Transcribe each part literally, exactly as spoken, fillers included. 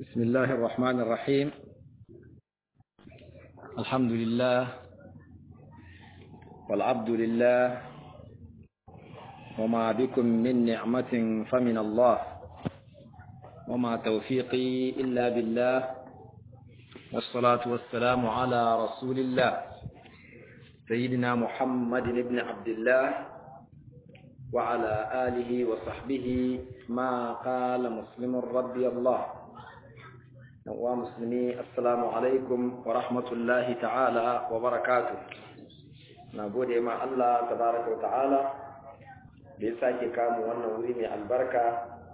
بسم الله الرحمن الرحيم. الحمد لله والعبد لله وما بكم من نعمة فمن الله وما توفيقي إلا بالله والصلاة والسلام على رسول الله سيدنا محمد بن عبد الله وعلى آله وصحبه ما قال مسلم رضي الله. ومسلمي السلام عليكم ورحمة الله تعالى وبركاته. نقول مع الله تبارك وتعالى بيساكي كام وانا وريني البركة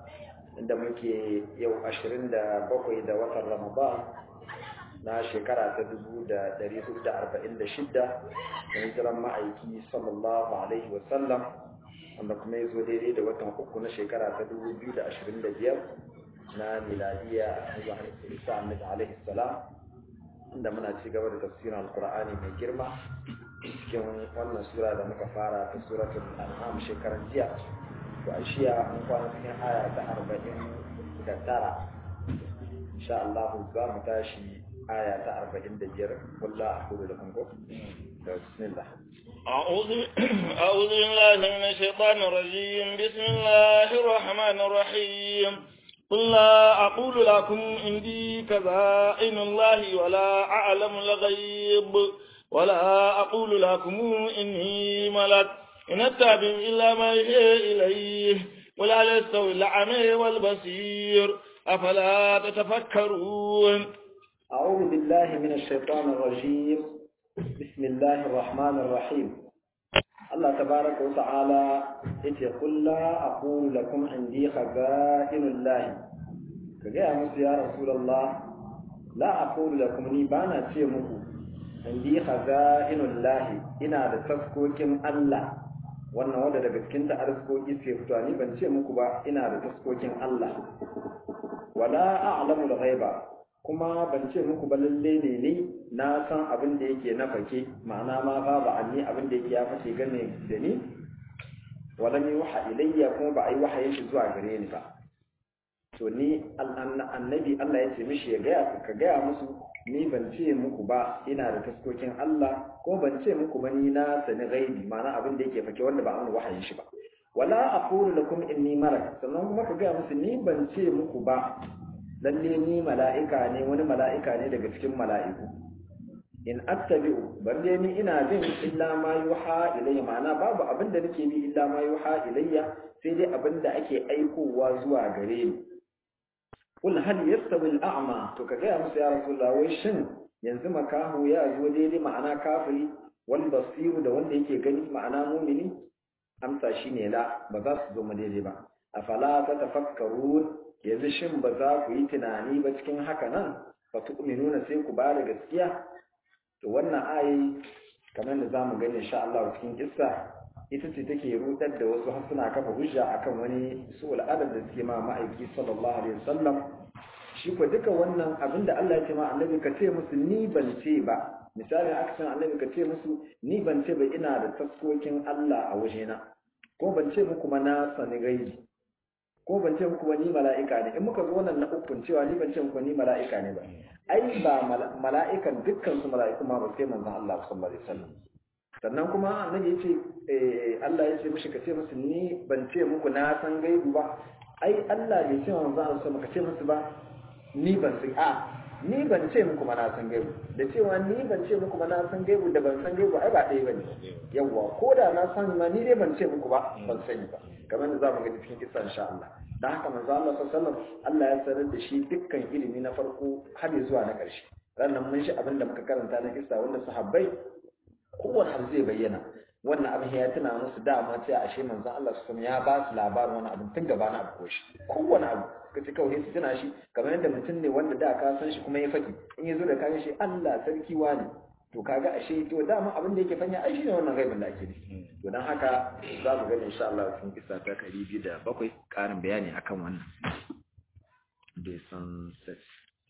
عندما كي يو عشرين دا بقوي دا وطن رمضان na shekara ta dubu da dari hudu da arba'in da shidda da hijiran ma'aiki sallallahu alaihi wasallam wanda kuma ya zo daidai da watan uku na shekara ta dubu biyu da ashirin da biyar na miladiya a isa annabi alaihi salam, inda muna ci gaba da tafsirin alkur'ani mai girma cikin wannan sura da muka fara ta suratul an'am shekaran jiya. To a shiya an kwana cikin aya ta arba'in da tara. insha Allah za mu tashi aya ta arba'in da biyar. wallahi aqulu lakum ko bismillah. أعوذ أعوذ بالله من الشيطان الرجيم. بسم الله الرحمن الرحيم. قل لا أقول لكم عندي خزائن الله ولا أعلم الغيب ولا أقول لكم إني ملك إن أتبع إلا ما يوحى إليه ولا يستوي الأعمى والبصير أفلا تتفكرون. أعوذ بالله من الشيطان الرجيم. بسم الله الرحمن الرحيم. الله تبارك وتعالى يقول لا أقول لكم عندي خزائن الله. كجاء موسى يا رسول الله لا أقول لكم نبانا تيمكو عندي خزائن الله إنا لتسكوكم الله wannan wanda daga cikin ta arzikoki sai fitowa ni ban ce muku ba ina da taskokin Allah wala a'lamu al-ghaiba kuma ban ce muku ba lalle ne ni na san abin da yake na fake ma'ana ma ba ba anni abin da yake ya fake gane da ni wala mi waha ilayya kuma ba ai wahayin shi zuwa gare ni ba. to ni annabi Allah ya ce mishi ya ga ka ga musu ni ban ce muku ba ina da taskokin Allah ko ban ce muku ba ni na sani gaibi ma'ana abin da yake fake wanda ba an wahayin shi ba. wala aqulu lakum inni malak sannan kuma ka ga musu ni ban ce muku ba lalle ni mala'ika ne wani mala'ika ne daga cikin mala'iku. in attabi'u balle ni ina bin illa ma yuha ilayya ma'ana babu abin da nake bi illa ma yuha ilayya sai dai abin da ake aikowa zuwa gare ni. Kul hal yastawi al-a'ma to ka ga musu ya rasulullah wai shin yanzu makahu ya zo daidai ma'ana kafiri wal basiru da wanda yake gani ma'ana mu'mini? Amsa shine la, ba za su zo mu daidai ba. Afala tatafakkarun yanzu shin ba za ku yi tunani ba cikin haka nan fa tu'minuna sai ku ba da gaskiya. To wannan ayi kamar da zamu gani insha Allah cikin kissa ita ce take rudar da wasu har suna kafa hujja akan wani su'ul adab da suke ma ma'aiki sallallahu alaihi wasallam. shi ko duka wannan abinda Allah ya ce ma annabi ka ce musu ni ban ce ba. misali aka san annabi ka ce musu ni ban ce ba ina da taskokin Allah a wajena ko ban ce muku ma na sani gaibi ko ban ce muku ba ni mala'ika ne. in muka zo wannan na ukun cewa ni ban ce muku ni mala'ika ne ba ai ba mala'ikan dukkan su mala'iku ma ba sai manzon Allah sallallahu alaihi wasallam. sannan kuma annabi yace eh Allah ya ce mishi ka ce musu ni ban ce muku na san gaibu ba. ai Allah bai ce manzon Allah sallallahu ka ce musu ba ni ban san a ni ban ce muku ma na san gaibu da cewa ni ban ce muku ma na san gaibu da ban san gaibu ai ba ɗaya bane. yawa ko da na san ma ni dai ban ce muku ba ban sani ba kamar da zamu ga cikin kissa insha Allah. dan haka manzo Allah sallallahu alaihi wasallam Allah ya sanar da shi dukkan ilimi na farko har zuwa na ƙarshe. Rannan mun shi abinda muka karanta na kissa wanda sahabbai kowanne abu zai bayyana wannan abin ya tuna musu dama ce ashe manzo Allah sallallahu alaihi wasallam ya ba su labarin wannan abin tun gaba na abu shi kowanne abu kace kawai su tuna shi kamar yadda mutum ne wanda da ka san shi kuma ya faki in yazo da kaga shi Allah sarki wani to kaga ashe to dama abin da yake fanya ai shine wannan gaibin da ake yi. to dan haka za mu gani insha Allah cikin kissa ta ɗari biyu da bakwai karin bayani akan wannan da san set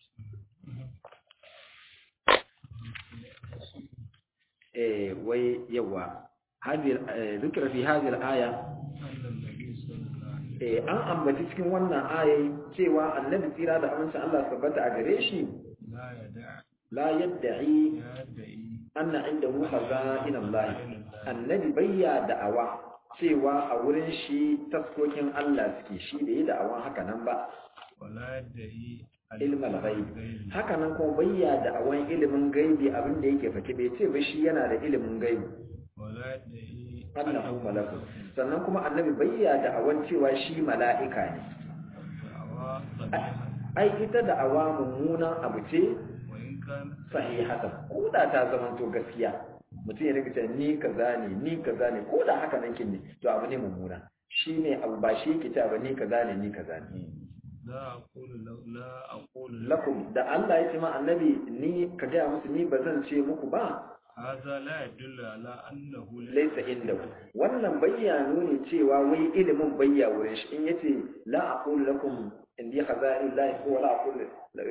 eh wai yawa hadhihi zikra fi hadhihi al-aya eh an ambaci cikin wannan ayi cewa annabi tsira da amincin Allah tabbata a gare shi لا يدع la yadda'i يدعي anna indahu khaza'in Allah annabi bayya da'awa cewa a wurin shi taskokin Allah suke shi da yi da'awan haka nan ba ولا يدعي ilmal ghaib haka nan kuma bayya da'awan ilimin gaibi abin da yake fake bai ce ba shi yana da ilimin gaibi ولا يدعي annahu malakun sannan kuma annabi bayya da'awan cewa shi mala'ika ne دعوى صحيحة ai ita da'awa mummunan abu ce وإن كان sahihatan ko da ta zamanto gaskiya mutum ya rika cewa ni kaza ne ni kaza ne ko da haka nan kin ne to abu ne mummuna shine abu ba shi yake cewa ni kaza ne ni kaza ne لا أقول لو لا أقول lakum da Allah ya ce ma annabi ni ka ga musu ni bazan ce muku ba هذا لا يدل على أنه laisa inda wannan bayyano ne cewa wai ilimin bayya wurin shi in yace la aqulu lakum indi khaza'in la ko la aqulu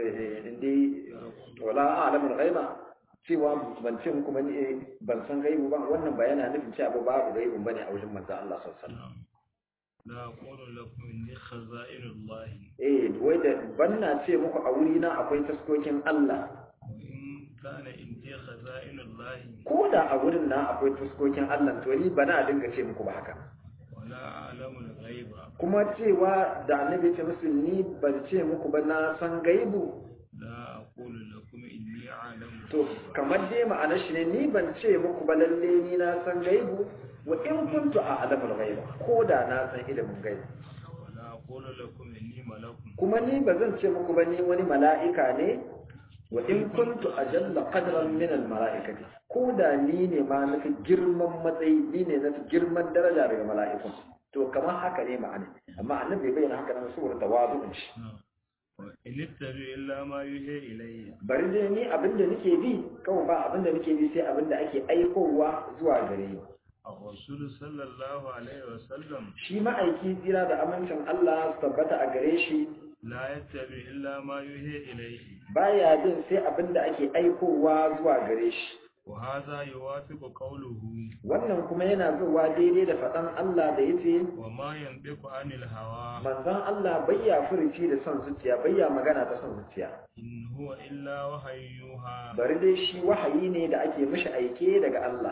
indi wala a'lamu al-ghaiba cewa ban ce muku bane ban san gaibu ba wannan bayana nufin cewa babu gaibu bane a wajen manzo Allah sallallahu alaihi wasallam لا أقول لكم إني خزائن الله eh wai da banna ce muku a wuri na akwai taskokin Allah وإن كان عندي خزائن الله ko da a wurin na akwai taskokin Allah to ni bana dinga ce muku ba haka ولا أعلم الغيب kuma cewa da annabi ce musu ni ban ce muku ba na san gaibu لا أقول لكم إني أعلم to kamar dai ma'anar shi ne ni ban ce muku ba lalle ni na san gaibu wa in kuntu a'lamul ghaiba ko da na san ilimin gaibu ولا أقول لكم إني ملك kuma ni ba zan ce muku ba ni wani mala'ika ne wa in kuntu ajalla qadran min al mala'ikati ko da ni ne ma na fi girman matsayi ni ne na fi girman daraja daga mala'ikun to kamar haka ne ma'ana amma annabi bai bayyana haka nan saboda tawazu'un shi وإن اتبع إلا ما يوحى إلي bari dai ni abinda nake bi kawai ba abinda nake bi sai abinda ake aikowa zuwa gare ni الرسول صلى الله عليه وسلم shi ma'aiki tsira da amincin Allah su tabbata a gare shi لا يتبع إلا ما يوحى إليه baya bin sai abinda ake aikowa zuwa gare shi وهذا يوافق قوله wannan kuma yana zuwa daidai da faɗan Allah da yace وما ينطق عن الهوى manzon Allah bayya furuci da son zuciya bayya magana ta son zuciya إن هو إلا وحي يوحى bari dai shi wahayi ne da ake mishi aike daga Allah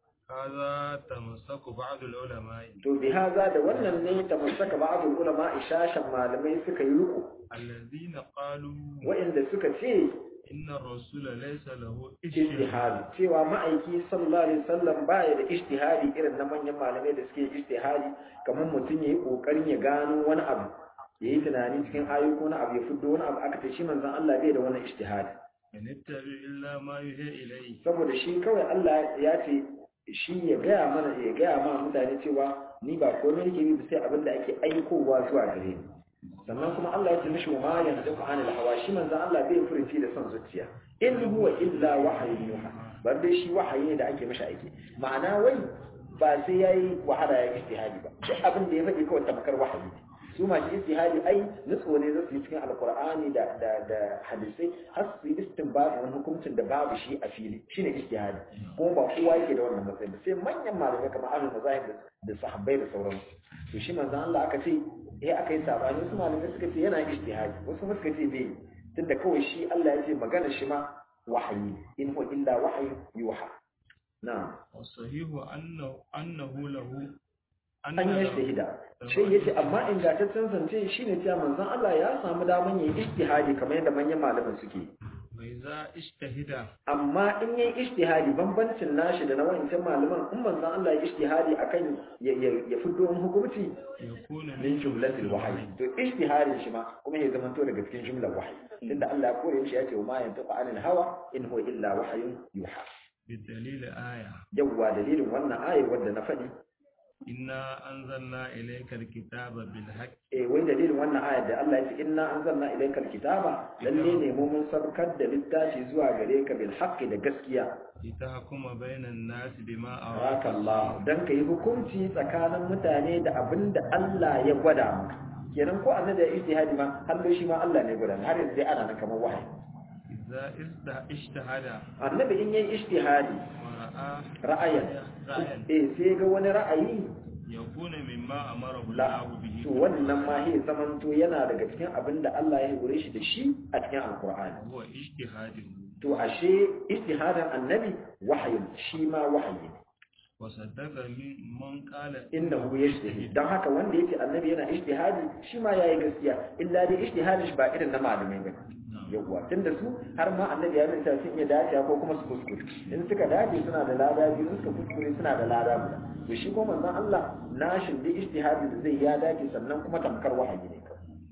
هذا تمسك بعض العلماء to bi haza da wannan ne ta musaka ba'dul ulama ishashan malamai suka yi ruku الذين قالوا wa'inda suka ce إن الرسول ليس له ijtihadi cewa ma'aiki sallallahu alaihi wasallam baya da ijtihadi irin na manyan malamai da suke ijtihadi kamar mutum yayi kokarin ya gano wani abu yayi tunani cikin ayoyi ko na abu ya fiddo wani abu aka ce shi manzon Allah bai da wannan ijtihadi إن اتبع إلا ما يوحى إليه saboda shi kawai Allah ya ce shi ya gaya mana ya gaya ma mutane cewa ni ba komai nake bi sai abin da ake aikowa zuwa gare ni sannan kuma Allah ya ce mishi ma yanzu anil hawa shi manzon Allah bai furuci da son zuciya in huwa illa wahyun yuha bar dai shi wahayi ne da ake mishi aiki ma'ana wai ba sai yayi wahala ya ijtihadi ba duk abin da ya faɗi kawai tamkar wahayi su ma shi ijtihadi ai nutso ne zai yi cikin alqur'ani da da da hadisai har su yi istinbat wani hukuncin da babu shi a fili shine ijtihadi kuma ba kowa yake da wannan matsayi ba sai manyan malamai kamar ahlul mazahib da sahabbai da sauransu to shi manzon Allah aka ce eh aka yi sabani wasu malamai suka ce yana ijtihadi wasu suka ce bai tunda kawai shi Allah ya ce magana shi ma wahayi in huwa illa wahyu yuha na'am والصحيح أنه أنه له an yi shahida shi yace amma ingantaccen zance shine cewa manzon Allah ya samu daman yin ijtihadi kamar yadda manyan malaman suke وإذا اجتهد amma in yayi ijtihadi bambancin nashi da na wancan malaman in manzon Allah ya ijtihadi akan ya ya fito wani hukunci يكون min jumlatil wahyi to ijtihadin shi ma kuma ya zama to daga cikin jumlar wahyi tunda Allah ya kore shi yace ma yantaqa anil hawa in huwa illa wahyun yuha بدليل آية yawwa dalilin wannan ayar wanda na faɗi إنا أنزلنا إليك الكتاب بالحق eh wai dalilin wannan ayar da Allah ya ce inna anzalna ilayka alkitaba lalle ne mu mun sabkar da littafi zuwa gare ka bil haqqi da gaskiya لتحكم بين الناس بما haka أراك Allah dan kai hukunci tsakanin mutane da abinda Allah ya gwada maka kenan ko annabi ya ijtihadi ma har da shi ma Allah ne gwada har yanzu dai ana nan kamar wahayi إذا ازد- اجتهد annabi in yayi ijtihadi ورأى ra'ayan رأيا eh sai ga wani ra'ayi yakuna mimma amara la Allah bihi to wannan ma he zaman to yana daga cikin abin da Allah ya hore shi da shi a cikin alqur'ani huwa ijtihadin to ashe ijtihadin annabi wahayin shi ma wahayi ne wa saddaqa min man qala innahu yajtahid dan haka wanda yake annabi yana ijtihadi shi ma yayi gaskiya illa dai ijtihadin shi ba irin na malamai bane yawwa tunda su har ma annabi ya nuna sun iya dace ko kuma su kuskure in suka dace suna da lada biyu suka kuskure suna da lada guda to shi ko manzon Allah nashin da ijtihadi da zai ya dace sannan kuma tamkar wahayi ne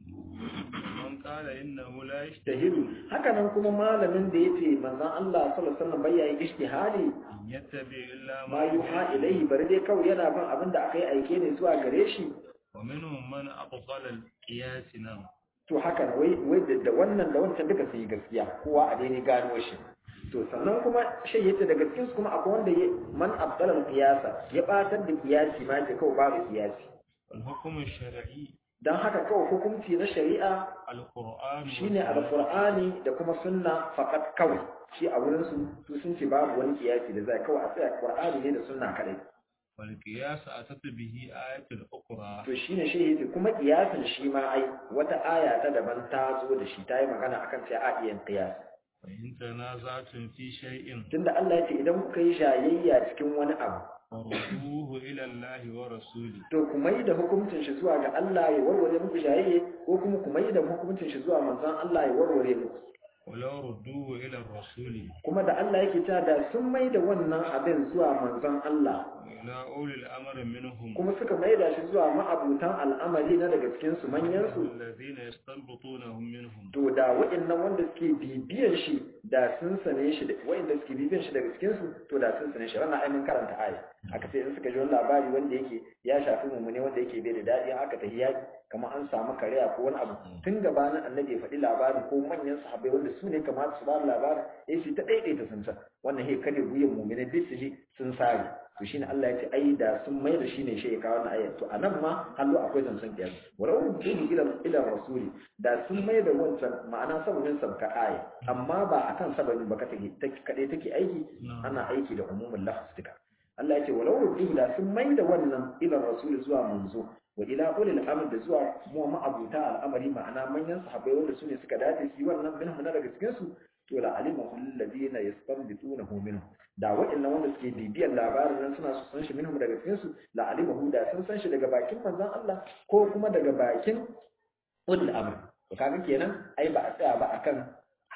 man qala innahu la tahiru haka nan kuma malamin da yace manzon Allah sallallahu alaihi wasallam bai yi ijtihadi yattabi illa ma yuha ilayhi bari dai kawai yana bin abin da aka yi aike ne zuwa gare shi wa minhum man aqala al-qiyas nam to haka wai wai da wannan da wancan duka sun yi gaskiya kowa a daidai gano shi to sannan kuma shi yace daga cikin su kuma akwai wanda ya man abdalal qiyasa ya batar da qiyasi ma ce kawai babu qiyasi al-hukm al-shar'i dan haka kawai hukunci na shari'a al-qur'an shine alqur'ani da kuma sunna faqat kawai shi a wurin su su sun ce babu wani qiyasi da zai kawai a tsaya qur'ani ne da sunna kadai wal qiyas atat bihi ayatul ukhra to shine shi yace kuma qiyasin shi ma ai wata aya ta daban ta zo da shi ta yi magana akan sai a iya qiyas fa in tanaza'tum fi shay'in tunda Allah yace idan kuka yi shayayya cikin wani abu farduhu ila Allah wa rasuli to kuma yi da hukuncin shi zuwa ga Allah ya warware muku shayayye ko kuma kuma yi da hukuncin shi zuwa manzon Allah ya warware muku wala rudduhu ila rasuli kuma da Allah yake ta da sun mai da wannan abin zuwa manzon Allah ila ulil amri minhum kuma suka mai da shi zuwa ma'abutan al'amari na daga cikin su manyan su alladhina yastanbitunahum minhum to da wa'annan wanda suke bibiyan shi da sun sane shi da wa'anda suke bibiyan shi daga cikin su to da sun sane shi wannan ai mun karanta aya aka ce in suka ji wani labari wanda yake ya shafi mummune wanda yake bai da dadi aka tafi yaki kamar an samu kariya ko wani abu tun gabanin annabi ya faɗi labarin ko manyan sahabbai wanda su ne kamata su ba da labarin eh shi ta daidaita sun san wannan he kare guyen mu'mini duk su ji sun sare to shine Allah ya ce ai da sun mai da shi ne shi ya kawo wannan ayat to anan ma hallo akwai zancen kiyas walau bin ila ila rasuli da sun mai da wancan ma'ana sababin sabka aya amma ba akan sababin ba take kadai take aiki ana aiki da umumul lafz duka Allah ya ce walau ruddu da sun mai da wannan ila rasuli zuwa manzo wa ila ulil amr da zuwa mu ma'abuta al'amari ma'ana manyan sahabbai wanda su ne suka dace su yi wannan minhum na daga cikin su to la alimahu alladhina yastanbitunahu minhum da wa'annan wanda suke bibiyar labarin nan suna su san shi minhum daga cikin su la alimahu da sun san shi daga bakin manzon Allah ko kuma daga bakin ulil amr to kaga kenan ai ba a tsaya ba akan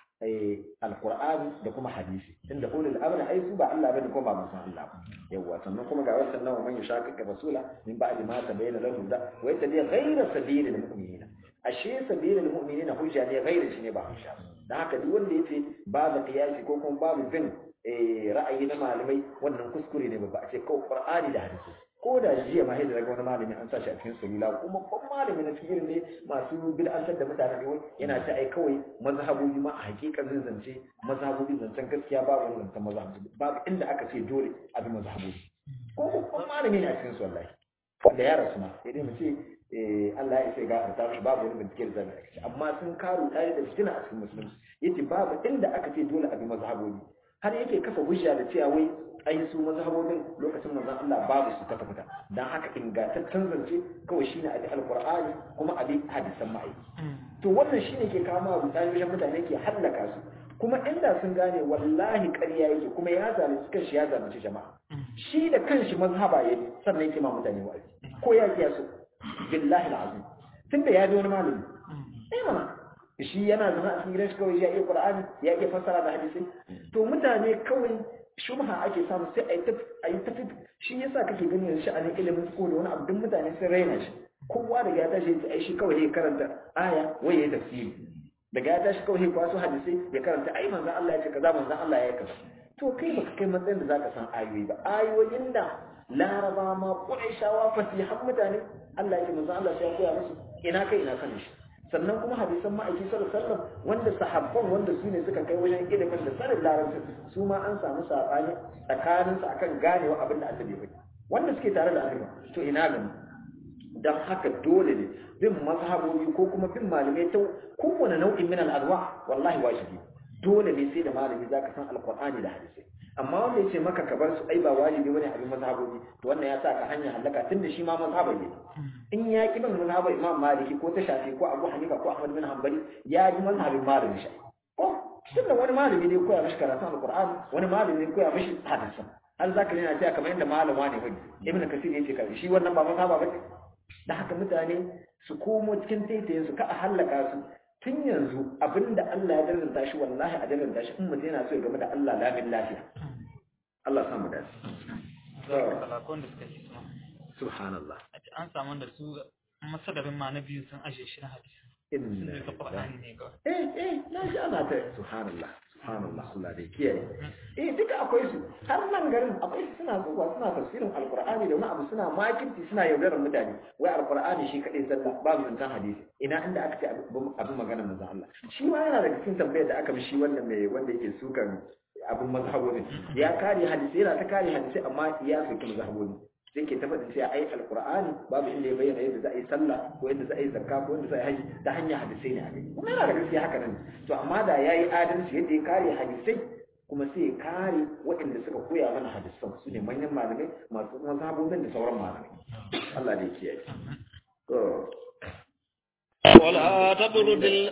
eh alqur'ani da kuma hadisi inda ulul amr ai su ba Allah bane ko ba manzon Allah yawa sannan kuma ga wannan nan man yashaqqa rasula min ba'di ma tabayyana lahu da wa yattabi ghayra sabilil mu'minina ashe sabilil mu'minina hujja ne ghayra shi ne ba hujja dan haka duk wanda yace babu qiyasi ko kuma babu bin ra'ayi na malamai wannan kuskure ne ba a ce ko qur'ani da hadisi ko da jiya ma hidda daga wani malami an sa shi a cikin salula kuma ban malami na cikin ne masu bid'antar da mutane ne yana ta ai kawai mazhabobi ma a hakikanin zance mazhabobi zancen gaskiya babu wani zancen mazhabobi babu inda aka ce dole a bi mazhabobi ko kuma malami ne a cikin su wallahi da ya rasu ma sai dai mu ce Allah ya sai gafarta mishi babu wani bincike da zai aka amma sun karu tare da fitina a cikin musulunci yace babu inda aka ce dole a bi mazhabobi har yake kafa hujja da cewa wai ai su mazhabobin lokacin manzon Allah babu su ta fita dan haka ingantaccen zance kawai shine a bi alqur'ani kuma a bi hadisan ma'aiki to wannan shine ke kawo ma mutane mutane ke hallaka su kuma inda sun gane wallahi ƙarya yake kuma ya zalunci kanshi ya zalunci jama'a shi da kanshi mazhaba yake sannan yake ma mutane wa'azi ko ya kiya su billahi alazim tunda ya ji wani malami eh mana shi yana zama a cikin gidan shi kawai ya iya qur'ani ya iya fassara da hadisi to mutane kawai shubha ake samu sai a yi ta a yi ta shi yasa kake gani yanzu sha'anin ilimin ko da wani abu duk mutane sun raina shi kowa daga ya tashi ai shi kawai ya karanta aya wai ya tafsiri daga ya tashi kawai ya kwaso hadisi ya karanta ai manzon Allah ya ce kaza manzon Allah ya kaza to kai baka kai matsayin da zaka san ayoyi ba ayoyin da laraba ma quraishawa fasihan mutane Allah ya ce manzon Allah sai ya koya musu ina kai ina sanin shi sannan kuma hadisan ma'aiki sallallahu alaihi wasallam wanda sahabban wanda su ne suka kai wajen ilimin da sanin larabci su ma an samu sabani tsakanin su akan ganewa abin da annabi ya faɗi wanda suke tare da annabi to ina ga mu dan haka dole ne bin mazhabobi ko kuma bin malamai ta kowane nau'in min al-adwa wallahi wajibi dole ne sai da malami zaka san alqur'ani da hadisi amma wanda ya ce maka ka bar su ai ba wajibi bane abin mazhabobi to wannan ya sa ka hanya halaka tunda shi ma mazhaba ne in ya ki bin mazhabar Imam Maliki ko ta Shafi ko Abu Hanifa ko Ahmad bin Hanbali ya yi mazhabin Maliki shi ko tunda wani malami ne koya mishi karatun Al-Qur'ani wani malami ne koya mishi hadisi har zaka yana cewa kamar yadda malama ne wani Ibn Kathir yace kai shi wannan ba mazhaba ba da haka mutane su komo cikin taitayen su ka a halaka su tun yanzu abinda Allah ya dalilta shi wallahi a dalilta shi in mutum yana so ya game da Allah lamin lafiya Allah ya samu dace salakon da suka ci sama subhanallah an samu da su masadarin ma na biyu sun ashe shi na hadisi inna sun ka Qur'ani ne ga eh eh na ji ana ta subhanallah subhanallah Allah da kiyaye eh duka akwai su har nan garin akwai su suna zuwa suna tafsirin alqur'ani da wani abu suna makirci suna yaudarar mutane wai alqur'ani shi kadai sallah babu zantan hadisi ina inda aka ce abin magana manzon Allah shi ma yana daga cikin tambayar da aka mishi wannan mai wanda yake sukan abin mazhaboni ya kare hadisi yana ta kare hadisi amma ya soki mazhaboni sai ke tabbatar cewa ai alqur'ani babu inda ya bayyana yadda za a yi sallah ko yadda za a yi zakka ko yadda za a yi haji ta hanyar hadisai ne a kai kuma yana da gaskiya haka nan to amma da yayi adalci yadda ya kare hadisai kuma sai ya kare waɗanda suka koya mana hadisan su ne manyan malamai masu mazhabobin da sauran malamai Allah da ya kiyaye to wala tabrudil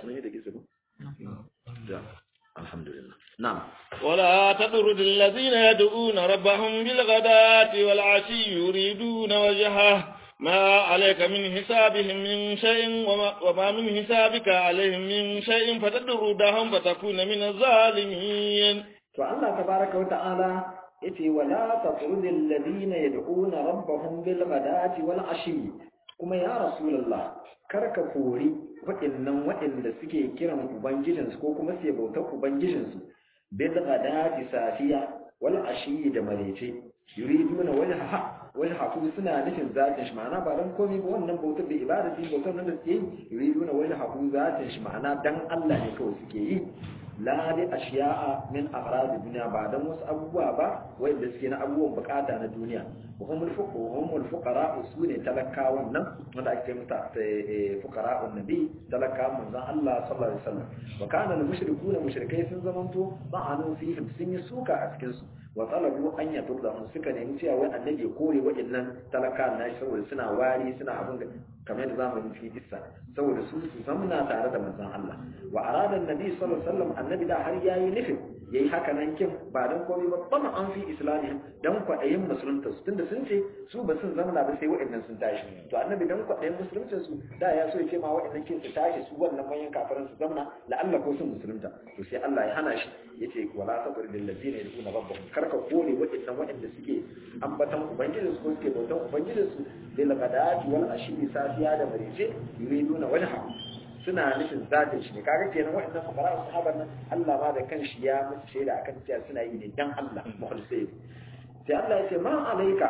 الحمد لله نعم ولا تطرد الذين يدعون ربهم بالغداة والعشي يريدون وجهه ما عليك من حسابهم من شيء وما, وما من حسابك عليهم من شيء فتطردهم فتكون من الظالمين فالله تبارك وتعالى يتي ولا تطرد الذين يدعون ربهم بالغداة والعشي كما يا رسول الله karka kori waɗannan waɗanda suke kiran ubangijinsu ko kuma suke bautar ubangijinsu bil ghadati safiya wal ashi da marece yuriduna wajha wajha kuma suna nufin zatin shi ma'ana ba dan komai ba wannan bautar da ibadati bautar nan da suke yi yuriduna wajha kuma zatin shi ma'ana dan Allah ne kawai suke yi la li ashiya'a min aghrad dunya ba dan wasu abubuwa ba wanda suke na abubuwan bukata na duniya humul fuqara humul fuqara usune talakawan nan wanda ake muta fuqara'un nabi talakawan manzon Allah sallallahu alaihi wasallam wa kana al mushrikuuna mushrikai sun zamanto ba'anu fihim sun yi suka a cikin su wa talabu an yatudda suka nemi cewa wai annabi ya kore waɗannan talakawan nashi saboda suna wari suna abin da kamar yadda zamu yi fi kissa saboda su su zamna tare da manzon Allah wa arada annabi sallallahu alaihi wasallam annabi da har yayi nufin yayi haka nan kin ba dan komai ba kuma an fi islamihim dan kwadayin musulunta su tunda sun ce su ba sun zamna ba sai waɗannan sun tashi to annabi dan kwadayin musulunta su da ya so ya ce ma waɗannan kin su tashi su wannan manyan kafirin su zamna la'alla ko sun musulunta to sai Allah ya hana shi yace wala sabr lil ladina yad'una rabbahum karka kore waɗannan waɗanda suke ambatan ubangiji su ko suke bautan ubangiji su bil ghadati wal ashi safiya da marice yuriduna wajha suna nufin zatin shi ne kaga kenan waɗannan fuqara sahaban nan Allah ma da kanshi ya musu shaida akan cewa suna yi ne dan Allah mukhlisai sai Allah ya ce ma alaika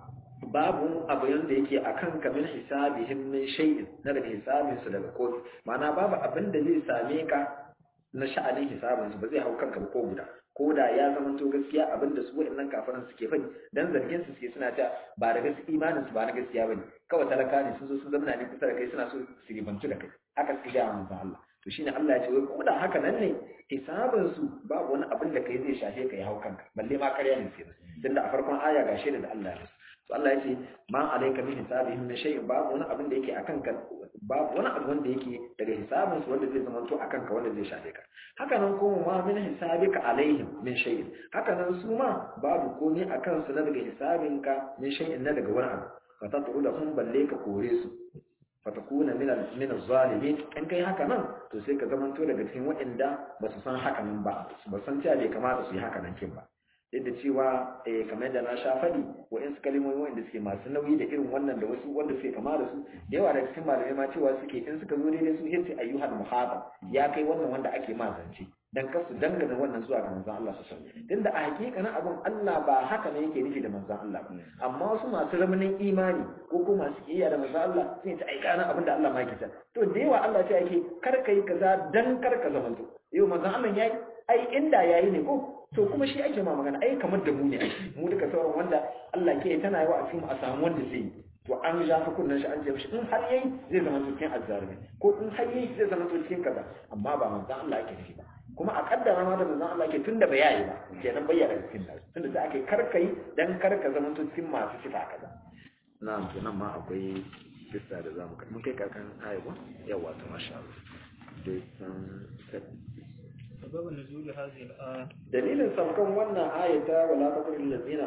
babu abu yanda yake akan ka min hisabihim min shay'in na daga hisabin su daga kofi ma'ana babu abin da zai same ka na sha'anin hisabin su ba zai hau kanka ba ko guda ko da ya zama to gaskiya abin da su waɗannan kafiran suke faɗi dan zargin su suke suna ta ba da gaskiya imanin su ba na gaskiya bane kawai talaka ne sun zo sun zama ne kusa da kai suna so su ribantu da kai haka suke ga manzon Allah to shine Allah ya ce wai ko da haka nan ne hisabin su babu wani abin da kai zai shafe ka ya hau kanka balle ma karya ne sai tunda a farkon aya ga shaida da Allah ya to Allah ya ce ma alayka min hisabihim min shay'in babu wani abin da yake akan ka babu wani abu wanda yake daga hisabin su wanda zai zama to akan ka wanda zai shafe ka haka nan kuma ma min hisabika alaihim min shay'in haka nan su ma babu komai akan su na daga hisabin ka min shay'in na daga wani abu fa tatu da kun balle ka kore su fatakuna min min az-zalimin in kai haka nan to sai ka zamanto daga cikin waɗanda ba su san haka nan ba ba san cewa bai kamata su yi haka nan kin ba yadda cewa eh kamar yadda na sha fadi wa'in su kalmomi wanda suke masu nauyi da irin wannan da wasu wanda suke kama da su da yawa daga cikin malamai ma cewa suke in suka zo daidai su yace ayyuhal muhaba ya kai wannan wanda ake ma zance dan kar su dangana wannan zuwa ga manzon Allah sallallahu alaihi wasallam tunda a hakikanin abun Allah ba haka ne yake nufi da manzon Allah ba amma wasu masu ramanin imani ko kuma masu kiyaya da manzon Allah sai ta aika nan abin da Allah ma yake ta to da yawa Allah ce yake kar kai kaza dan kar ka zamanto yau manzon Allah yayi ai inda yayi ne ko to kuma shi ake ma magana ai kamar da mu ne ake mu duka sauran wanda Allah ke tana yawa a cikin a samu wanda zai to an ja fa kunnan shi an ce mishi in har yayi zai zama cikin azzarumi ko in har yayi zai zama cikin kaza amma ba manzon Allah yake nufi ba kuma a kaddara ma da manzon Allah ke tunda bai yayi ba kenan bayyana cikin nasu tunda sai ake karkai dan karka zaman to cikin masu sifa kaza na'am to nan ma akwai kissa da zamu kai mun kai kakan ayi ba yawa to masha Allah dai san سبب نزول هذه الآية dalilin saukan wannan ayata wala taqul ladina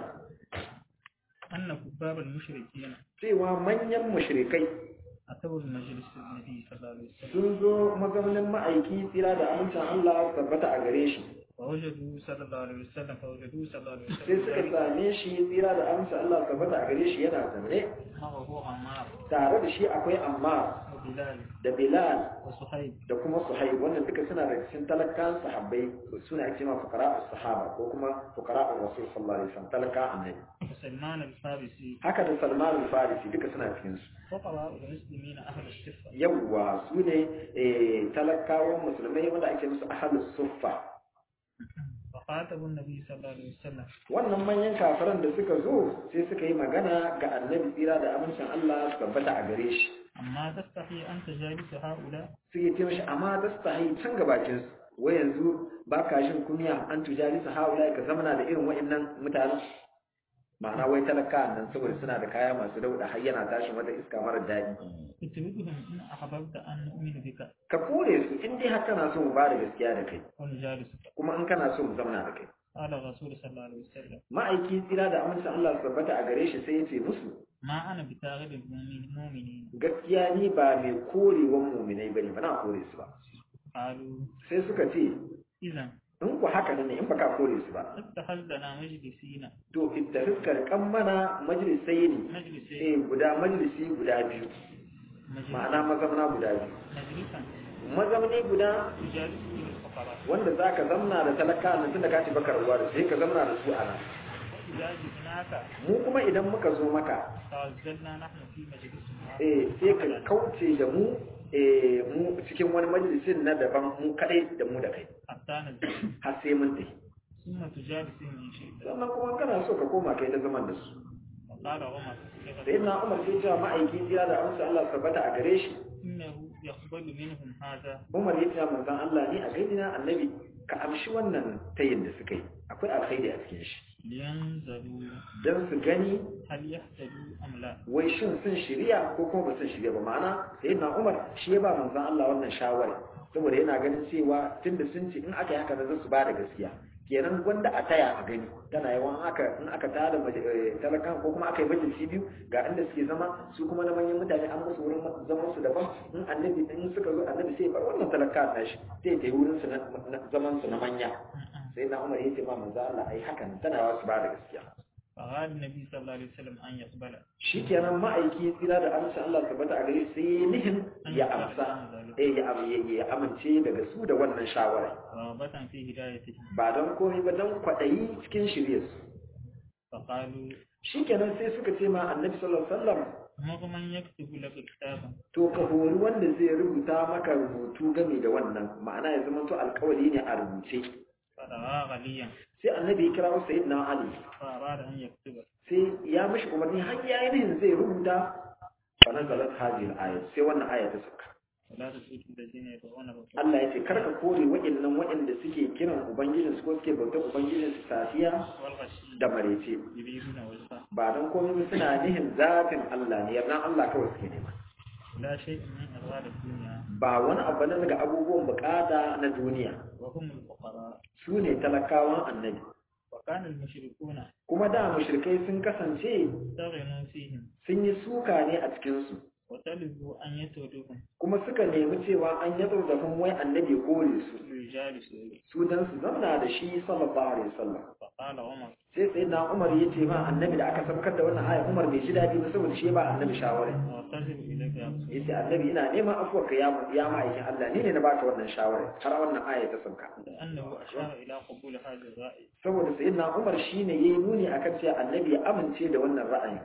أن كفار المشركين cewa manyan mushrikai أتوا المجلس النبي صلى الله عليه وسلم sun zo mazaunin ma'aiki tsira da amincin Allah tabbata a gare shi فوجدوا صلى الله عليه وسلم فوجدوا صلى الله عليه sai suka وسلم same shi tsira da amincin Allah tabbata a gare shi yana zaune معه عمار tare da shi akwai Ammar وبلال da Bilal وصهيب da kuma Suhaib wannan duka suna da cikin talakan sahabbai suna ake cewa fuqara sahaba ko kuma fuqara rasul sallallahu alaihi wasallam talaka annabi وسلمان الفارسي haka da Salman al-Farisi duka suna cikin su فقراء المسلمين أهل الصفة yawwa su ne eh, talakawan musulmai wanda ake musu ahlus suffa فخاطبوا النبي صلى الله عليه وسلم wannan manyan kafiran da suka zo sai suka yi magana ga annabi tsira da amincin Allah su tabbata a gare shi أما تستحي أن تجالس هؤلاء suke ce mashi amma da su tahi can gabakin su wai yanzu ba ka shin kunya an tujari su haula ka zamana da irin wa'annan mutanen ma'ana wai talaka nan saboda suna da kaya masu dauda har yana tashin wata iska mara daɗi اتبعهم إن أحببت أن نؤمن بك ka kore su in dai har kana so mu ba da gaskiya da kai ونجالسك kuma in kana so mu zamana da kai قال الرسول صلى الله عليه وسلم ma'aiki tsira da amincin Allah su tabbata a gare shi sai ya ce musu ما أنا بتاغد المؤمنين gaskiya ni ba mai korewan muminai bane ba na kore su ba قالوا sai suka ce إذا in ku haka ne in baka kore su ba اتخذ لنا مجلسين to ittafikar kan mana majalisai ne مجلسين eh guda majalisi guda biyu ma'ana mazamna guda biyu مجلسا mazamni guda تجالس فيه الفقراء wanda zaka zamna da talaka nan tunda ka ci bakar ruwa da sai ka zamna da su a nan وإذا جئناك mu kuma idan muka zo maka تعزلنا نحن في مجلس eh sai ka kauce da mu eh mu cikin wani majalisin na daban mu kadai da mu da kai حتى نزل har sai mun tafi ثم تجالسهم إن شئت sannan kuma kana so ka koma kai ta zaman da su وقال عمر sai na Umar sai cewa ma'aiki jira da amsa Allah tabbata a gare shi إنه يقبل منهم هذا Umar ya ce manzon Allah ni a gaidina annabi ka amshi wannan tayin da suka yi akwai alkhairi a cikin shi لينزلوا dan su gani هل يهتدوا أم لا wai shin sun shirya ko kuma ba sun shirya ba ma'ana sayyidina Umar shi ya ba manzon Allah wannan shawara saboda yana ganin cewa tunda sun ce in aka yi haka za su ba da gaskiya kenan wanda a taya a gani tana yawan haka in aka tada talakan ko kuma aka yi majalisi biyu ga inda suke zama su kuma na manyan mutane an musu wurin zaman su daban in annabi in suka zo annabi sai bar wannan talaka na shi sai ta yi wurin su na zaman su na manya sai na Umar yace ma manzo Allah ai hakan tana yawa su ba da gaskiya فقال النبي صلى الله عليه وسلم أن يقبل shikenan ma'aiki tsira da amsa Allah tabbata a gare sai nihin ya amsa eh ya ya amince daga su da wannan shawara رغبة في هدايته ba don komai ba don kwaɗayi cikin shiryarsu فقالوا shikenan sai suka ce ma annabi sallallahu alaihi wasallam مر من يكتب لك كتابا to ka hori wanda zai rubuta maka rubutu game da wannan ma'ana ya zama to alƙawari ne a rubuce فرأى غليا sai annabi ya kira sayyidina ali فأراد أن يكتب sai ya mishi umarni har yayin nihin zai rubuta fa nazalat hadhihi al-ayat sai wannan aya ta sauka ولا تسوء الذين يدعون ربهم Allah ya ce karka kore waɗannan waɗanda suke kiran ubangijinsu ko suke bautar ubangijinsu safiya والغشي da marece يريدون وجهه ba don komai suna nihin zafin Allah ne yardan Allah kawai suke nema لا شيء من أغراض الدنيا ba wani abu na daga abubuwan bukata na duniya وهم الفقراء su ne talakawan annabi وكان المشركون kuma da mushrikai sun kasance استغنوا فيهم sun yi suka ne a cikinsu وطلبوا أن يتركوهم kuma suka nemi cewa an yi da kuma wai annabi kore su ليجالسوا su dan su zauna da shi sallallahu alaihi wasallam فقال عمر sai sai na Umar ya ce ma annabi da aka sabkar da wannan aya Umar bai ji dadi ba saboda shi ba annabi shawara واعتذر إليك يا رسول yace annabi ina neman afuwarka ya ya ma'aikin Allah ni ne na baka wannan shawara har wannan aya ta sauka لأنه أشار إلى قبول هذا الرأي saboda sayyidina Umar shine yayi nuni akan cewa annabi ya amince da wannan ra'ayi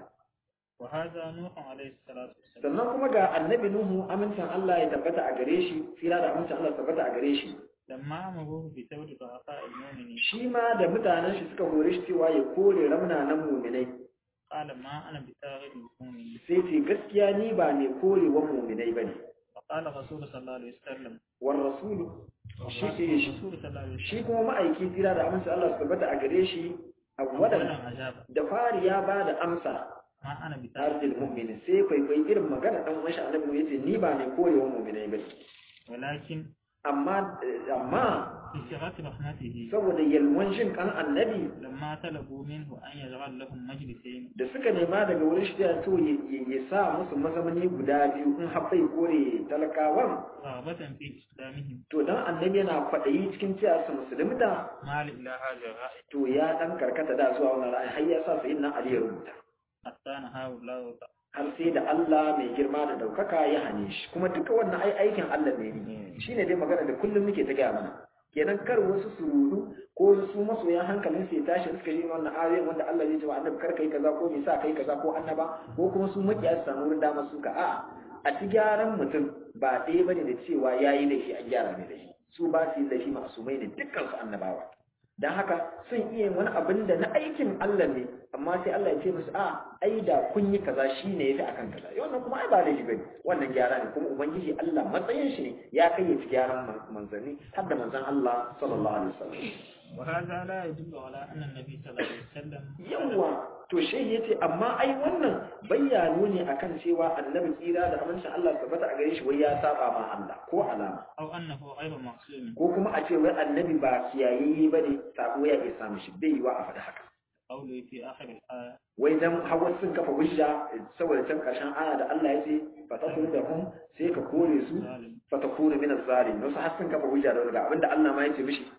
وهذا نوح عليه الصلاة والسلام sannan kuma ga annabi Nuhu amincin Allah ya tabbata a gare shi fira da amincin Allah ya tabbata a gare shi لما أمروه بتولد ضعفاء المؤمنين shi ma da mutanen shi suka hore shi cewa ya kore ramna nan mu'minai قال ما أنا بتاغد المؤمنين sai ce gaskiya ni ba ne korewan mu'minai bane فقال الرسول صلى الله عليه وسلم war rasulu shi shi kuma ma'aiki tsira da aminci Allah su tabbata a gare shi awwalan da fari ya ba da amsa ma ana bi tarjil mu'mini sai kwaikwayi irin magana dan uwan shi annabi yace ni ba ne korewa mu'minai ba walakin amma amma fi shirati rahmatihi saboda yalwan shin kan annabi lamma talabu minhu an yaj'al lahum majlisayn da suka nema daga wurin shi da to ya sa musu mazamani guda biyu in habbai kore talakawan rabatan fi islamihim to dan annabi yana kwadayi cikin cewa su musulunta mal ila hadha ra'i to ya dan karkata da zuwa wannan ra'ayi har ya sa sayyidina ali ya rubuta hatta na haula har sai da Allah mai girma da daukaka ya hane shi kuma duka wannan ai aikin Allah ne shine dai magana da kullum muke ta gaya mana kenan kar wasu su rudu ko su masoyan hankalin su ya tashi suka yi wannan ayoyin wanda Allah ya ce wa annabi kar kai kaza ko me sa kai kaza ko annaba ko kuma su makiya su samu wurin dama su ka a a ci gyaran mutum ba ɗaya bane da cewa yayi laifi a gyara ne da shi su ba su yi laifi masumai ne dukkan su annabawa dan haka sun iya wani abin da na aikin Allah ne amma sai Allah ya ce musu a ai da kun yi kaza shine yafi akan kaza wannan kuma ai ba laifi bane wannan gyara ne kuma ubangiji Allah matsayin shi ne ya kai ya ci gyaran manzanni har da manzon Allah sallallahu alaihi wasallam wa hadha la yadullu ala anna an-nabi sallallahu alaihi wasallam yawa to shehi yace amma ai wannan bayyano ne akan cewa annabi tsira da amincin Allah tabbata a gare shi wai ya saba ma Allah ko alama aw annahu ghayru ma'sum ko kuma a ce wai annabi ba kiyayeye bane sabo ya iya samu shi bai yi wa a faɗi haka qawli fi akhir al-aya wai dan hawa sun kafa hujja saboda can karshen aya da Allah ya ce fatakun da hum sai ka kore su fatakun min az-zalim wasu har sun kafa hujja da daga abinda Allah ma ya ce mishi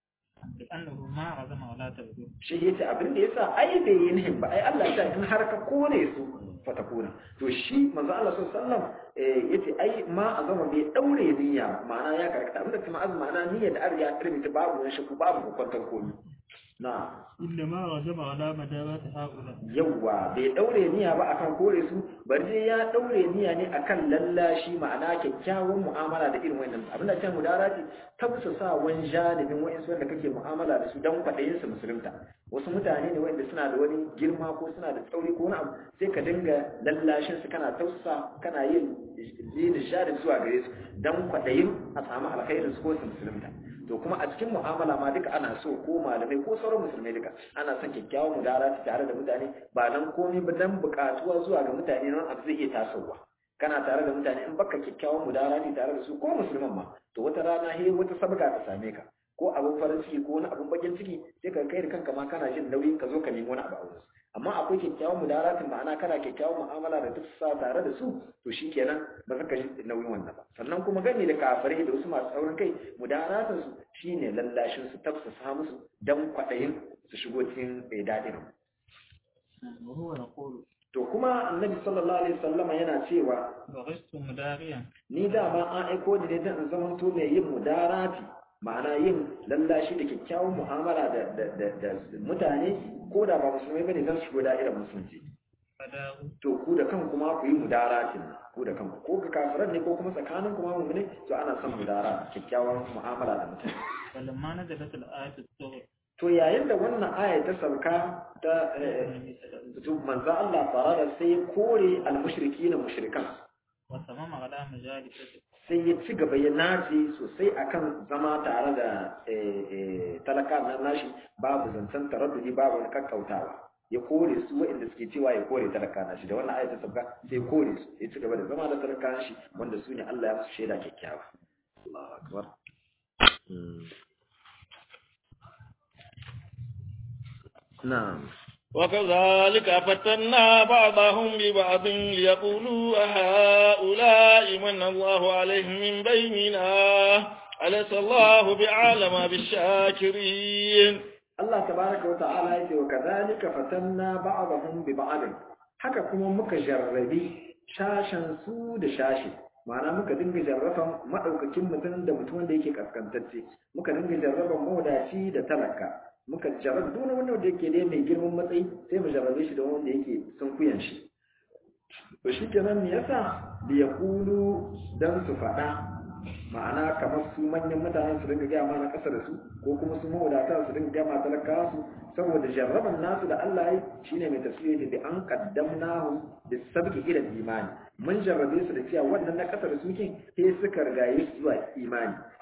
annahu ma azama wala tabdu shi yace abin da yasa ai bai yi nihin ba ai Allah ya ce in har ka kore su fatakuna to shi manzo Allah sallallahu alaihi wasallam yace ai ma azama bai daure niyya ma'ana ya karkata abinda kuma azuma ma'ana niyya da arya ta babu wani shakku babu kwantar komi na inda ma wajaba ala madarat haula yawa bai daure niyya ba akan kore su bari dai ya daure niyya ne akan lallashi ma'ana kyakkyawan mu'amala da irin wannan abinda ce mudarati tabbasa wan janibin wa'in wanda kake mu'amala da su dan kwadayin su musulunta wasu mutane ne wanda suna da wani girma ko suna da tsauri ko wani abu sai ka dinga lallashin su kana tausa kana yin yin jarib zuwa gare su dan kwadayin a samu alkhairin su ko su musulunta to kuma a cikin mu'amala ma duka ana so ko malamai ko sauran musulmai duka ana son kyakkyawan mudarati tare da mutane ba nan komai ba dan bukatuwa zuwa ga mutane nan abu zai iya tasowa kana tare da mutane in baka kyakkyawan mudarati tare da su ko musulman ma to wata rana he wata sabga ta same ka ko abun farin ciki ko wani abun bakin ciki sai ka kai da kanka ma kana jin nauyin ka zo ka nemi wani abu a wurin amma akwai kyakkyawan mudaratin ma'ana kana kyakkyawan mu'amala da tafsa tare da su to shikenan ba za ka ji nauyin wannan ba sannan kuma gani da kafirai da wasu masu tsaurin kai mudaratin su shine lallashin su tafsasa musu dan kwadayin su shigo cikin dadin to kuma annabi sallallahu alaihi wasallama yana cewa baghistu mudariyan ni da ma an aiko ni ne dan in zamanto mai yin mudarati ma'ana yin lallashi da kyakkyawan mu'amala da da mutane ko da ba musulmai bane zan shigo da'irar musulunci to ku da kanku ma ku yi mudaratin ku da kanku ko ga kafiran ne ko kuma tsakanin kuma mu'mini to ana son mudara kyakkyawan mu'amala da mutane walamma nazalat al-ayatu at-tawbah to yayin da wannan aya ta sauka ta to manzo Allah farada sai kore al-mushrikina mushrikan wa tamama ala majalisati sai ya ci gaba ya nace sosai akan zama tare da talaka na nashi babu zancen taraddudi babu wani kakkautawa ya kore su waɗanda suke cewa ya kore talaka nashi da wannan ayata sabga sai ya kore su ya ci gaba da zama da talaka nashi wanda su ne Allah ya musu shaida kyakkyawa Allahu akbar na'am وكذلك فتنا بعضهم ببعض ليقولوا أهؤلاء من الله عليهم من بيننا أليس الله بعالم بالشاكرين الله تبارك وتعالى وكذلك فتنا بعضهم ببعض haka kuma muka jarrabi shashan su da shashi ma'ana muka dinga jarraban madaukakin mutum da mutum wanda yake kaskantacce muka dinga jarraban mawadaci da talaka muka jarrabe duk wanda wanda yake da mai girman matsayi sai mu jarrabe shi da wanda yake sun kuyan shi to shikenan me yasa bi yaqulu dan su fada ma'ana kamar su manyan mutanen su dinga gaya mana kasa da su ko kuma su mawadata su dinga gaya ma talakawa su saboda jarraban nasu da Allah ya shine mai tafsiri da an qaddamnahu bis sabqi ila imani mun jarrabe su da cewa wannan na kasa da su kin sai suka rigaye su zuwa imani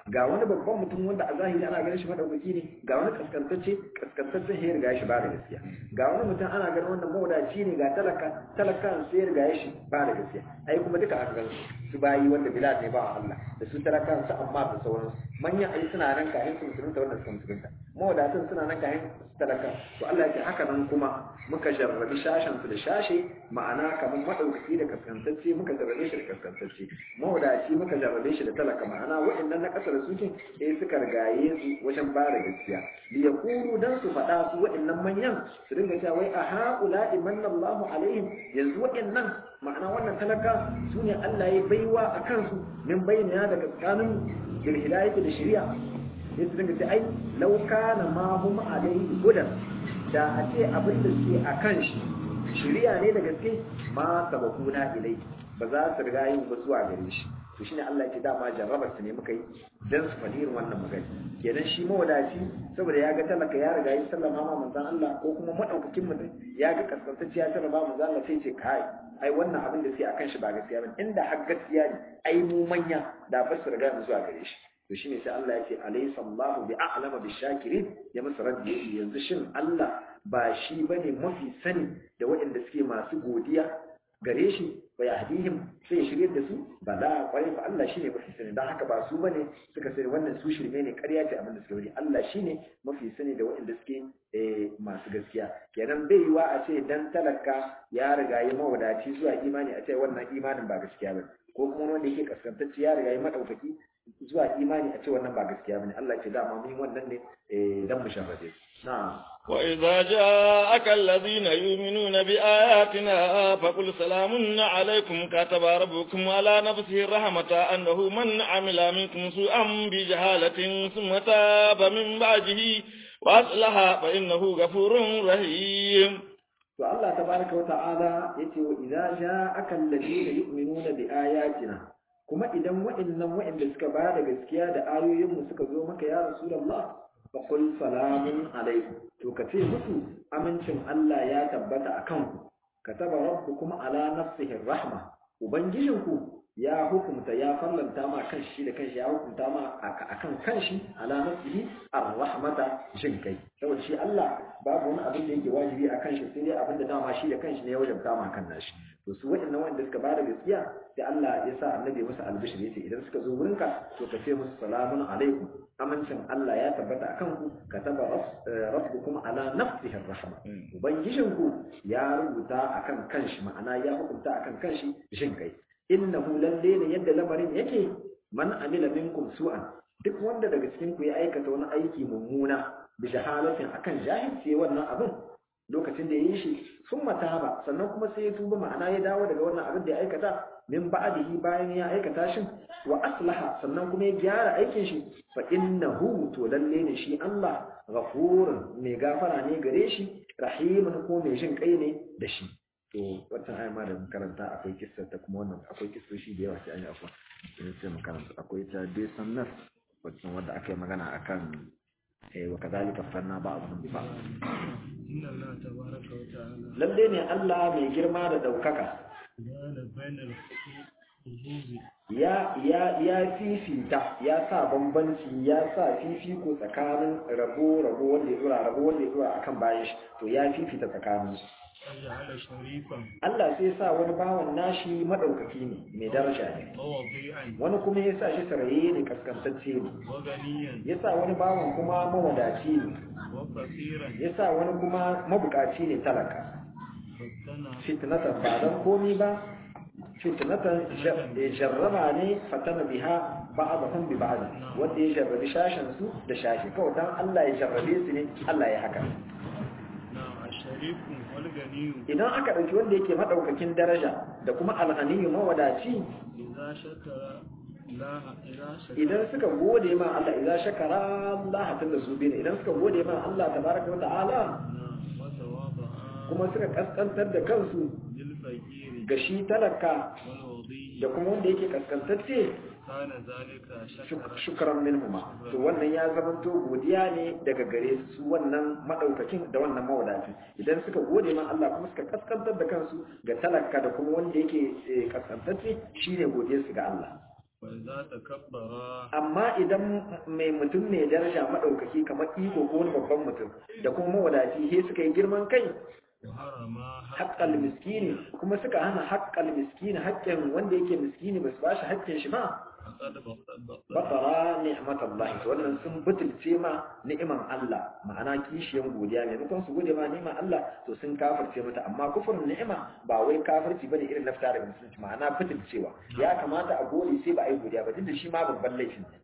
ga wani babban mutum wanda a zahiri ana ganin shi madaukaki ne ga wani kaskantacce kaskantaccen sai riga shi ba da gaskiya ga wani mutum ana ganin wannan mawadaci ne ga talaka talakan sai riga shi ba da gaskiya ai kuma duka aka gansu su bayi wanda bilal ne ba Allah da su talakan su amma da sauransu manyan ai suna nan kayan su musulunta wanda suka musulunta mawadatan suna nan kayan talaka to Allah ya ce haka nan kuma muka jarrabi shashan su da shashe ma'ana kamar madaukaki da kaskantacce muka jarrabe shi da kaskantacce mawadaci muka jarrabe shi da talaka ma'ana waɗannan na kasar suke eh suka rigaye su wajen ba da gaskiya li yakuru dan su faɗa su waɗannan manyan su dinga cewa wai a haula imanna Allahu alaihim yanzu waɗannan ma'ana wannan talaka su ne Allah ya baiwa a kansu min bayyana daga tsakanin bil hidayati da shari'a sai su dinga ce ai law kana ma hum alaihi hudan da a ce abin da suke a kan shi shari'a ne da gaske ma sabakuna ilai ba za su riga yin ba zuwa gare shi to shine Allah ya ce dama jarrabar su ne muka yi dan su faɗi irin wannan magana kenan shi mawadaci saboda ya ga talaka ya riga yi sallama ma manzon Allah ko kuma madaukakin mutum ya ga kaskantacciya ya sallama manzon Allah sai ce kai ai wannan abin da sai akan shi ba gaskiya bane inda har gaskiya ne ai mu manya da ba su riga mu zuwa gare shi to shine sai Allah ya ce alaysa Allahu bi a'lama bi shakirin ya musu raddi yanzu shin Allah ba shi bane mafi sani da waɗanda suke masu godiya gare shi wa yahdihim sai ya shirye da su ba da kwarai fa Allah shine mafi sani dan haka ba su bane suka sani wannan su shirme ne ƙarya ce abin da suka wuri Allah shine mafi sani da waɗanda suke masu gaskiya kenan bai yiwa a ce dan talaka ya riga yi mawadaci zuwa imani a ce wannan imanin ba gaskiya bane ko kuma wanda yake kaskantacce ya riga yi madaukaki zuwa imani a ce wannan ba gaskiya bane Allah ya ce dama mun wannan ne dan mu sharrabe na'am وإذا جاءك الذين يؤمنون بآياتنا فقل سلام عليكم كتب ربكم على نفسه الرحمة أنه من عمل منكم سوءا بجهالة ثم تاب من بعده وأصلح فإنه غفور رحيم. فالله تبارك وتعالى يتي وإذا جاءك الذين يؤمنون بآياتنا كما إذا وإن وإن لسكبار gaskiya da ayoyin mu suka zo maka ya Rasulullah faƙul salamun alaikum to ka ce musu amincin Allah ya tabbata a kanku ka taba rabbu kuma ala nafsihi rahma ubangijinku ya hukunta ya fallanta ma kanshi da kanshi ya hukunta ma akan kanshi ala nafsihi ar-rahmata jin kai saboda shi Allah babu wani abin da yake wajibi a kanshi sai dai abin da dama shi da kanshi ne ya wajabta ma kan nashi to su waɗannan wanda suka bada gaskiya sai Allah ya sa annabi musu albishir yace idan suka zo wurinka to ka ce musu salamun alaikum amincin Allah ya tabbata akan ku kataba rabbukum ala nafsihi ar-rahma ubangijinku ya rubuta akan kanshi ma'ana ya hukunta akan kanshi jin kai innahu lalle ne yadda lamarin yake man amila minkum su'an duk wanda daga cikin ku ya aikata wani aiki mummuna bi jahalatin akan jahilci wannan abin lokacin da yayi shi sun mataba sannan kuma sai ya tuba ma'ana ya dawo daga wannan abin da ya aikata min ba'dihi bayan ya aikata shi wa aslaha sannan kuma ya gyara aikin shi fa innahu to lalle ne shi Allah ghafurun mai gafara ne gare shi rahimun ko mai jin kai ne da shi to wata aya ma da karanta akwai kissa ta kuma wannan akwai kissoshi da yawa sai an yi afuwa idan sai mu karanta akwai ta dai sannan wacce wanda aka yi magana akan eh wa kadhalika fanna ba'dhum bi ba'd inna Allah tabaraka wa ta'ala lalle ne Allah mai girma da daukaka yana bainal huquqi ya ya ya fifita ya sa bambanci ya sa fifiko tsakanin rabo rabo wanda ya dora rabo wanda ya dora akan bayan shi to ya fifita tsakanin su aj'ala sharifan Allah sai sa wani bawan nashi madaukaki ne mai daraja ne mawdi'an wani kuma ya sa shi saraye ne kaskantacce ne wa ganiyan ya sa wani bawan kuma mawadaci ne wa qasiran ya sa wani kuma mabukaci ne talaka fatana fitnatan ba dan komi ba fitnatan jarraba ne fatana biha ba'dahum bi ba'd wanda ya jarrabi shashin su da shashi kawai dan Allah ya jarrabe su ne Allah ya haka na asharifu wal ganiyu idan aka dauki wanda yake madaukakin daraja da kuma alghaniyu mawadaci idza shakara la idza shakara idan suka gode ma Allah idza shakara Allah tunda su bi ne idan suka gode ma Allah tabaraka wa ta'ala na wa tawada'a kuma suka kaskantar da kansu lil faqiri ga shi talaka wal wadi da kuma wanda yake kaskantacce kana zalika shakara shukran minhuma to wannan ya zamanto godiya ne daga gare su wannan madaukakin da wannan mawadacin idan suka gode ma Allah kuma suka kaskantar da kansu ga talaka da kuma wanda yake kaskantacce shine godiyar su ga Allah وإذا تكبر amma idan mai mutum mai daraja madaukaki kamar iko ko wani babban mutum da kuma mawadaci he suka yi girman kai وحرم haqqal miskini kuma suka hana haqqal miskini haƙƙin wanda yake miskini ba su bashi haƙƙin shi ba فقد بطل batara ni'matallahi to wannan sun butulce ma ni'iman Allah ma'ana kishiyan godiya maimakon su gode ma ni'iman Allah to sun kafirce mata amma kufurin ni'ima ba wai kafirci bane irin na fita daga musulunci ma'ana butulcewa ya kamata a gode sai ba a yi godiya ba duk da shi ma babban laifin ne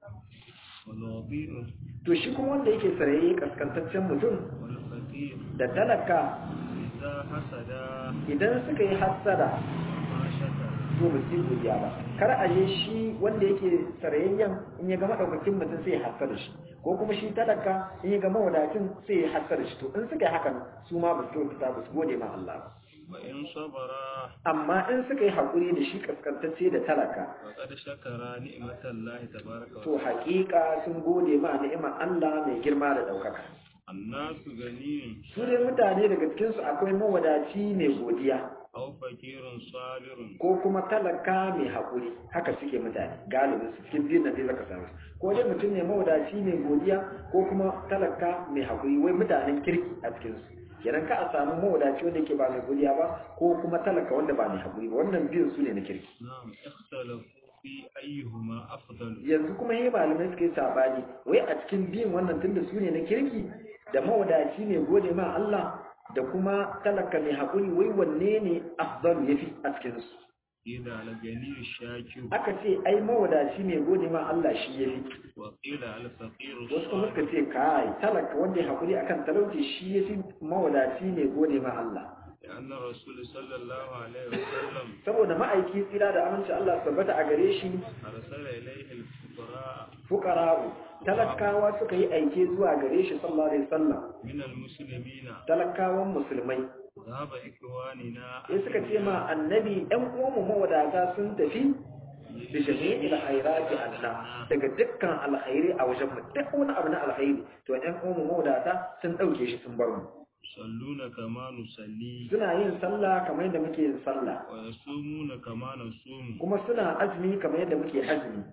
والوضيء to shi kuma wanda yake sarayye kaskantaccen mutum والفقير da talaka إذا حسد idan suka yi hassada ما شكر to ba su yi godiya ba kar a je shi wanda yake sarayayyen in ya ga madaukakin mutum sai ya hassada shi ko kuma shi talaka in ya ga mawadacin sai ya hassada shi to in suka yi hakan su ma ba su kyautata ba su gode ma Allah ba وإن صبر amma in suka yi haƙuri da shi kaskantacce da talaka فقد شكر نعمة الله تبارك to وتعالى haƙiƙa sun gode ma ni'imar Allah mai girma da ɗaukaka الناس غني su dai mutane daga cikinsu akwai mawadaci mai godiya أو فقير صابر ko kuma talaka mai haƙuri haka suke mutane galibin su cikin biyun nan dai zaka samu su. ko dai mutum ne mawadaci mai godiya ko kuma talaka mai haƙuri wai mutanen kirki a cikin su kenan ka a samu mawadaci wanda yake ba mai godiya ba ko kuma talaka wanda ba mai haƙuri ba wannan biyun su ne na kirki نعم اختلفوا في أيهما أفضل yanzu kuma yi malamai suka yi sabani wai a cikin biyun wannan tunda su ne na kirki da mawadaci mai gode ma Allah da kuma talaka mai haƙuri wai wanne ne afdalu yafi a cikin su قيل على الغني الشاكر aka ce ai mawadaci mai gode ma Allah shi yafi وقيل على الفقير wasu kuma suka الصابر ce kai talaka wanda ya haƙuri akan talauci shi yafi mawadaci mai gode ma Allah لأن الرسول صلى الله عليه وسلم saboda ma'aiki tsira da aminci Allah su tabbata a gare shi أرسل إليه الفقراء fuqara'u talakawa suka yi aike zuwa gare shi sallallahu alaihi wasallam من المسلمين talakawan musulmai ذهب إخواننا sai suka ce ma annabi ɗan uwanmu mawadata sun tafi da jami'il khairati anna daga dukkan alkhairi a wajen mu duk wani abu na alkhairi to ɗan uwanmu mawadata sun ɗauke shi sun bar mu يصلون كما نصلي suna yin sallah kamar yadda muke yin sallah ويصومون كما نصوم kuma suna azumi kamar yadda muke azumi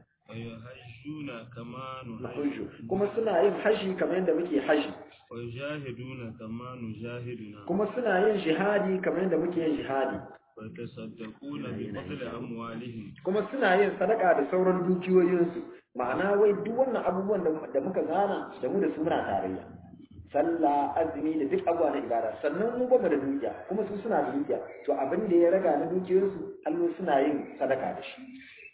ويحجون كما na نحج hujju kuma suna yin haji kamar yadda muke haji ويجاهدون كما نجاهدنا kuma suna yin jihadi kamar yadda muke yin jihadi ويتصدقون بفضل أموالهم kuma suna yin sadaka da sauran dukiyoyinsu ma'ana wai duk wannan abubuwan da- da muka zana da mu da su muna tarayya sallah azumi da duk abubuwa na ibada sannan mu ba mu da dukiya kuma su suna da dukiya to abin da ya raga na dukiyoyinsu Allah suna yin sadaka da shi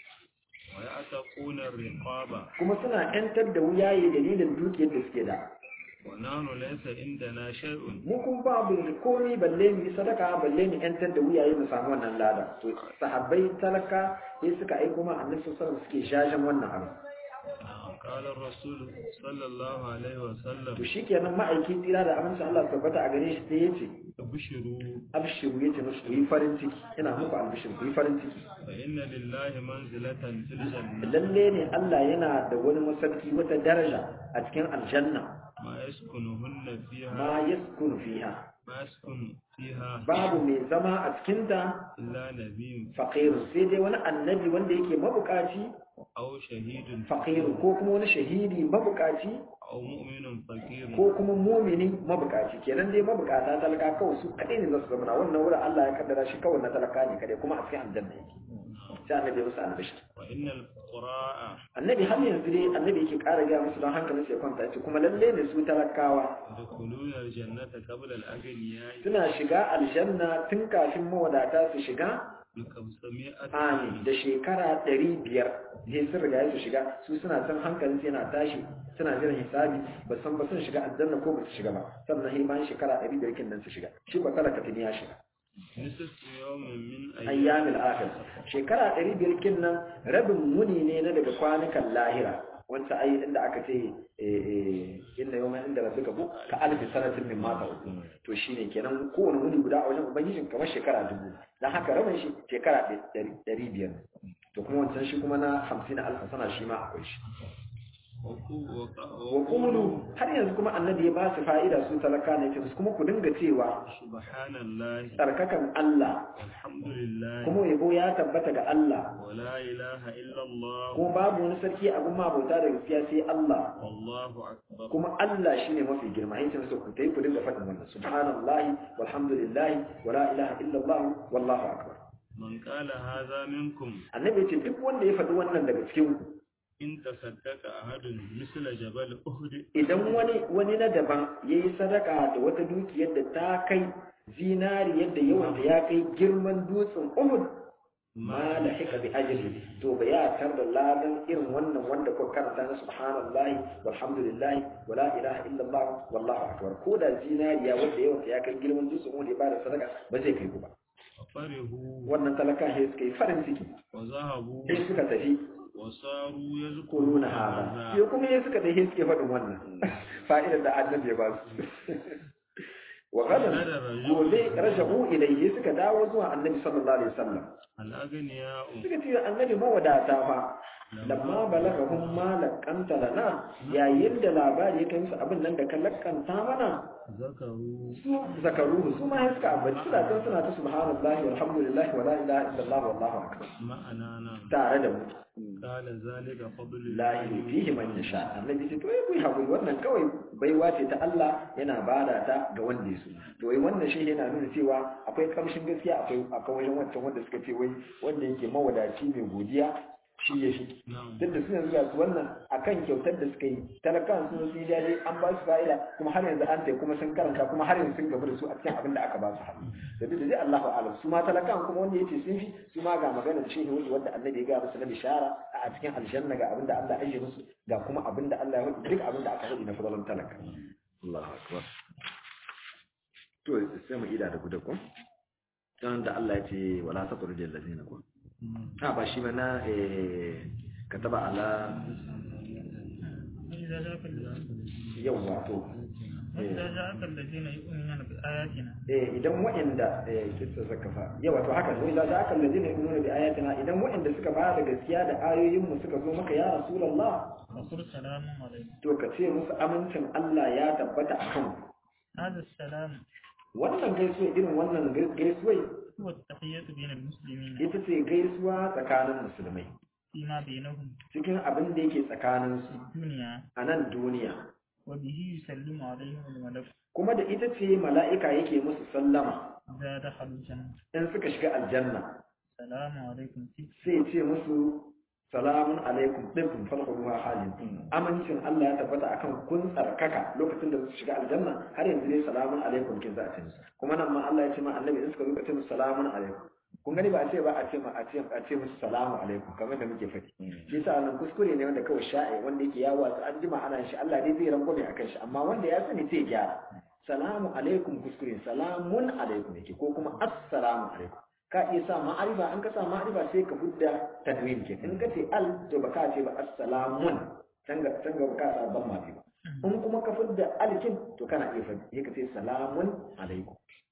ويعتقون الرقاب kuma suna yantar da wuyaye dalilin dukiyar da suke da ونحن ليس عندنا شيء mu kun babu komai balle mu yi sadaka balle mu yantar da wuyaye mu samu wannan lada to sahabbai talaka sai suka aiko ma annabi sallallahu alaihi wasallam suke jajan wannan abu قال الرسول صلى الله عليه وسلم to shikenan ma'aiki tsira da aminci Allah su tabbata a gare shi sai yace ابشروا abshiru yace musu ku yi farin ciki ina muku albishir ku yi farin ciki فإن لله منزلة في الجنة lalle ne Allah yana da wani masarki wata daraja a cikin aljanna ما يسكنهن فيها ma yaskunu fiha ما يسكن فيها babu mai zama a cikin ta إلا نبي faqir sai dai wani annabi wanda yake mabukaci أو شهيد faqir ko kuma wani shahidi mabukaci أو مؤمن فقير ko kuma mumini mabukaci kenan dai mabukata talaka kawai su kadai ne za su zama na wannan wurin Allah ya kaddara shi kawai na talaka ne kadai kuma a cikin aljanna yake sai annabi musu albishir وإن الفقراء annabi har yanzu dai annabi yake ƙara gaya musu don hankalin su ya kwanta yace kuma lalle ne su talakawa يدخلون الجنة قبل الأغنياء suna shiga aljanna tun kafin mawadata su shiga بخمسمائة amin da shekara ɗari biyar ne sun riga su shiga su suna san hankalin su yana tashi suna jiran hisabi ba san ba sun shiga aljanna ko ba su shiga ba sannan sai bayan shekara ɗari biyar kin nan su shiga shi ba talaka tuni ya shiga نصف يوم من ayyamil akhir shekara ɗari biyar kin nan rabin muni ne na daga kwanukan lahira wanda ai inda aka ce inna yawman inda rabbika bu ka alfi sanatin min ma ta'ud to shine kenan kowane muni guda a wajen ubangijin kamar shekara dubu dan haka rabin shi shekara ɗari biyar to kuma wancan shi kuma na hamsin alfa sana shi ma akwai shi wa qulu har yanzu kuma annabi ya ba su fa'ida su talaka ne ce kuma ku dinga cewa subhanallahi tsarkakan Allah alhamdulillah kuma yabo ya tabbata ga Allah wa la ilaha illa Allah kuma babu wani sarki abin mabauta da gaskiya sai Allah wallahu akbar kuma Allah shine mafi girma yace musu ku tayi ku dinga faɗin wannan subhanallahi walhamdulillahi wa la ilaha illa Allah wallahu akbar man qala hadha minkum annabi ce duk wanda ya faɗi wannan daga cikin ku in tasaddaqa ahadun misla jabal uhud idan wani wani na daban yayi sadaka da wata dukiyar da ta kai zinari yadda yawan da ya kai girman dutsen Uhud ma la hika bi ajli to ba ya tar da ladan irin wannan wanda ko karanta na subhanallahi walhamdulillahi wala ilaha illallah wallahu akbar ko da zinariya wanda yawan ya kai girman dutsen Uhud ya bada sadaka ba zai kai ku ba farihu wannan talaka sai suka yi farin ciki wa zahabu sai suka tafi wasaru yazkuruna kuruna hada sai kuma sai suka tafi suke faɗin wannan fa'idar da annabi ya ba su wa gadan gobe raja'u ilayhi suka dawo zuwa annabi sallallahu alaihi wasallam al-aghniya suka ce annabi mawadata fa lamma balagahum ma laqanta lana yayin da labari ya kai musu abin nan da ka lakanta mana zakaru su zakaruhu su ma suka ambaci suna ta suna ta subhanallahi walhamdulillahi wala ilaha illallah wallahu akbar ma'ana na tare da mu qala zalika lahi fadlullahi fihi man yasha annabi ce to ai ku hakuri wannan kawai baiwa ce ta Allah yana bada ta ga wanda yaso to wai wannan shi yana nuna cewa akwai kamshin gaskiya akwai akwai wajen wancan wanda suka ce wai wanda yake mawadaci mai godiya shi ya shi duk da suna zuwa su wannan akan kyautar da suka yi talakan sun yi daidai an ba su fa'ida kuma har yanzu an tai kuma sun karanta kuma har yanzu sun gaba da su a cikin abin da aka ba su hannu da duk da dai Allahu a'lam su ma talakan kuma wanda yace sun fi su ma ga maganar shehi wanda wanda annabi ya ga musu na bishara a cikin aljanna ga abin da Allah ya ajiye musu ga kuma abin da Allah ya hudu duk abin da aka hudu na fadalan talaka Allahu akbar to sai mu ida da guda ko dan da Allah ya ce wala taqulu lil ladina ko a ba shi ba na kataba ala yau wato idan wa'inda kisa zakafa yau wato haka ne idan aka ladina yu'minuna bi ayatina idan wa'inda suka ba da gaskiya da ayoyin mu suka zo maka ya rasulullah rasul salamun alaikum to ka ce musu amincin Allah ya tabbata akan ku hada salam wannan gaisuwa irin wannan gaisuwa huwa tahiyyatu bainal muslimin ita ce gaisuwa tsakanin musulmai fima bainahum cikin abin da yake tsakanin su duniya a nan duniya wa bihi yusallimu alaihim al-malak kuma da ita ce mala'ika yake musu sallama da dakhalu jannah in suka shiga aljanna salamu alaikum sai ce musu salamun alaikum ɗin falkun wa halin amincin Allah ya tabbata akan kun tsarkaka lokacin da su shiga aljanna har yanzu ne salamun alaikum kin za a ce musu kuma nan ma Allah ya ce ma annabi in suka zo ka ce musu salamun alaikum kun gani ba a ce ba a ce ma a ce a ce musu salamu alaikum kamar da muke faɗi shi yasa wannan kuskure ne wanda kawai sha'i wanda yake yawo a an jima ana shi Allah ne zai rangwame akan shi amma wanda ya sani sai gyara salamu alaikum kuskure salamun alaikum yake ko kuma assalamu alaikum ka iya sa ma'arifa an ka sa ma'arifa sai ka hudda tadwin ke in ka ce al to ba ka ce ba assalamun tanga tanga ba ka sa ban mafi ba in kuma ka fudda alkin to kana iya fadi sai ka ce salamun alaikum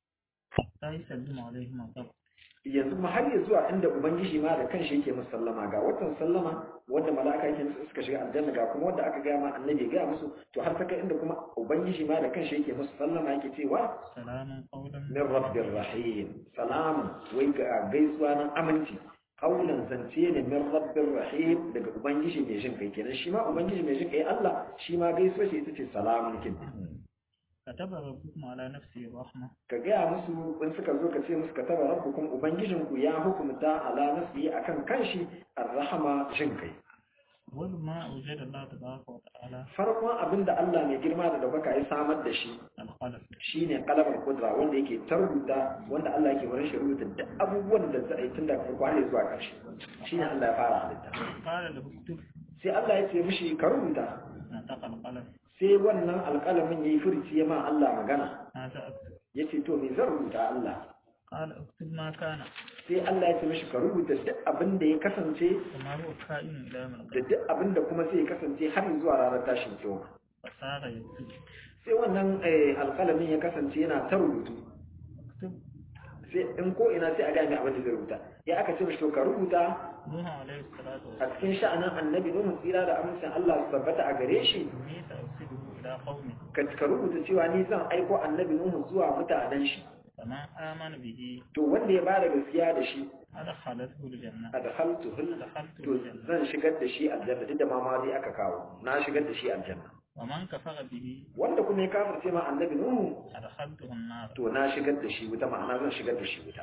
sai sallamu alaikum yanzu ma har ya zuwa inda ubangiji ma da kanshi yake musu sallama ga watan sallama wanda mala'ika yake suka shiga aljanna ga kuma wanda aka gaya ma annabi ga musu to har ta kai inda kuma ubangiji ma da kanshi yake musu sallama yake cewa salamun qawlan min rabbir rahim salamu wai ga gaisuwa nan aminci qawlan zance ne min rabbir rahim daga ubangiji mai jin kai kenan shi ma ubangiji mai jin kai Allah shi ma gaisuwa shi ita ce salamun kin kataba rabbukum ala nafsihi rahma ka gaya musu in suka zo ka ce musu kataba rabbukum ubangijinku ya hukumta ala nafsihi akan kanshi arrahama jin kai wal ma wajada Allah tabaraka wa ta'ala farkon abinda Allah mai girma da daukaka ya samar da shi al-qalam shine qalamul qudra wanda yake tarbuta wanda Allah yake barin shi rubuta duk abubuwan da za a yi tun daga farko har zuwa ƙarshe shine Allah ya fara halitta qala lahu uktub sai Allah ya ce mishi ka rubuta na taqal qalam sai wannan alƙalamin yayi furici ya ma Allah magana na ta uktub yace to me zan rubuta Allah qala uktub ma kana sai Allah ya ce mishi ka rubuta duk abin da ya kasance kuma huwa ka'in ila yawm da duk abin da kuma sai ya kasance har zuwa ranar tashin kiyama fasara yaktub sai wannan alƙalamin ya kasance yana ta rubutu uktub sai in ko ina sai a ga mai abin da zai rubuta ya aka ce mishi to ka rubuta Nuhu alaihi salatu a cikin sha'anin annabi Nuhu tsira da amincin Allah su tabbata a gare shi ni ta'sidu ila qaumi ka ka rubuta cewa ni zan aiko annabi Nuhu zuwa mutanen shi faman amana bihi to wanda ya bada gaskiya da shi adkhalathu aljanna adkhaltuhu adkhaltu to aljanna zan shigar da shi aljanna duk da ma ma dai aka kawo na shigar da shi aljanna wa man kafara bihi wanda kuma ya kafirce ma annabi Nuhu adkhaltuhu an-nar to na shigar da shi wuta ma'ana zan shigar da shi wuta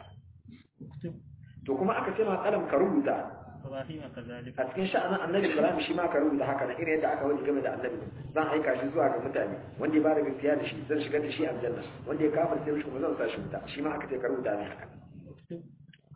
uktub to kuma aka ce ma kalam ka rubuta ibrahim kadhalika a cikin sha'anin annabi Ibrahim shi ma ka rubuta haka na irin yadda aka wani game da annabi zan aika shi zuwa ga mutane wanda ya bada gaskiya da shi zan shigar da shi aljanna wanda ya kafirce shi kuma zan sa shi wuta shi ma aka ce ka rubuta ne haka uktub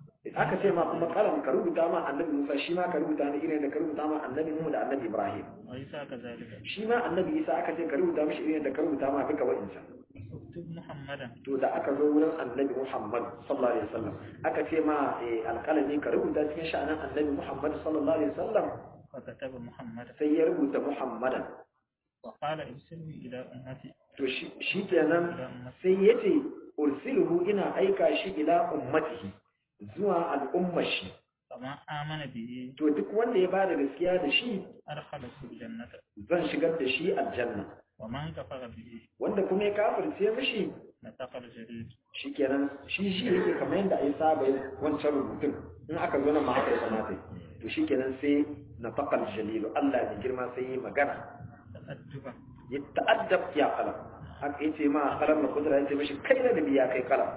aka ce ma kuma kalam ka rubuta ma annabi Musa shi ma ka rubuta ne irin yadda ka rubuta ma annabi Nuhu da annabi Ibrahim wa isa kadhalika shi ma annabi Isa aka ce ka rubuta mishi irin yadda ka rubuta ma duka wa'insa uktub muhammadan to da aka zo wurin annabi Muhammad sallallahu alaihi wasallam aka ce ma alƙalami ka rubuta cikin sha'anin annabi Muhammad sallallahu alaihi wasallam wa kataba muhammadan sai ya rubuta Muhammadan wa qala irsilni ila ummati to shi shikenan ila ummati sai yace ursiluhu ina aika shi ila ummatihi zuwa al'ummar shi faman amana bihi to duk wanda ya bada gaskiya da shi adkhalathu aljannata zan shigar da shi aljanna wa man kafara bihi wanda kuma ya kafirce mishi nataqal jadid shikenan shi shi yake kamar yadda ai saba yin wancan rubutun in aka zo nan ma haka ya kamata to shikenan sai na faqal jalilu Allah ne girma sai yi magana ta'adduba ya ta'addab ya qalam haka yace ma qalam na kudura yace mishi kai da biya kai qalam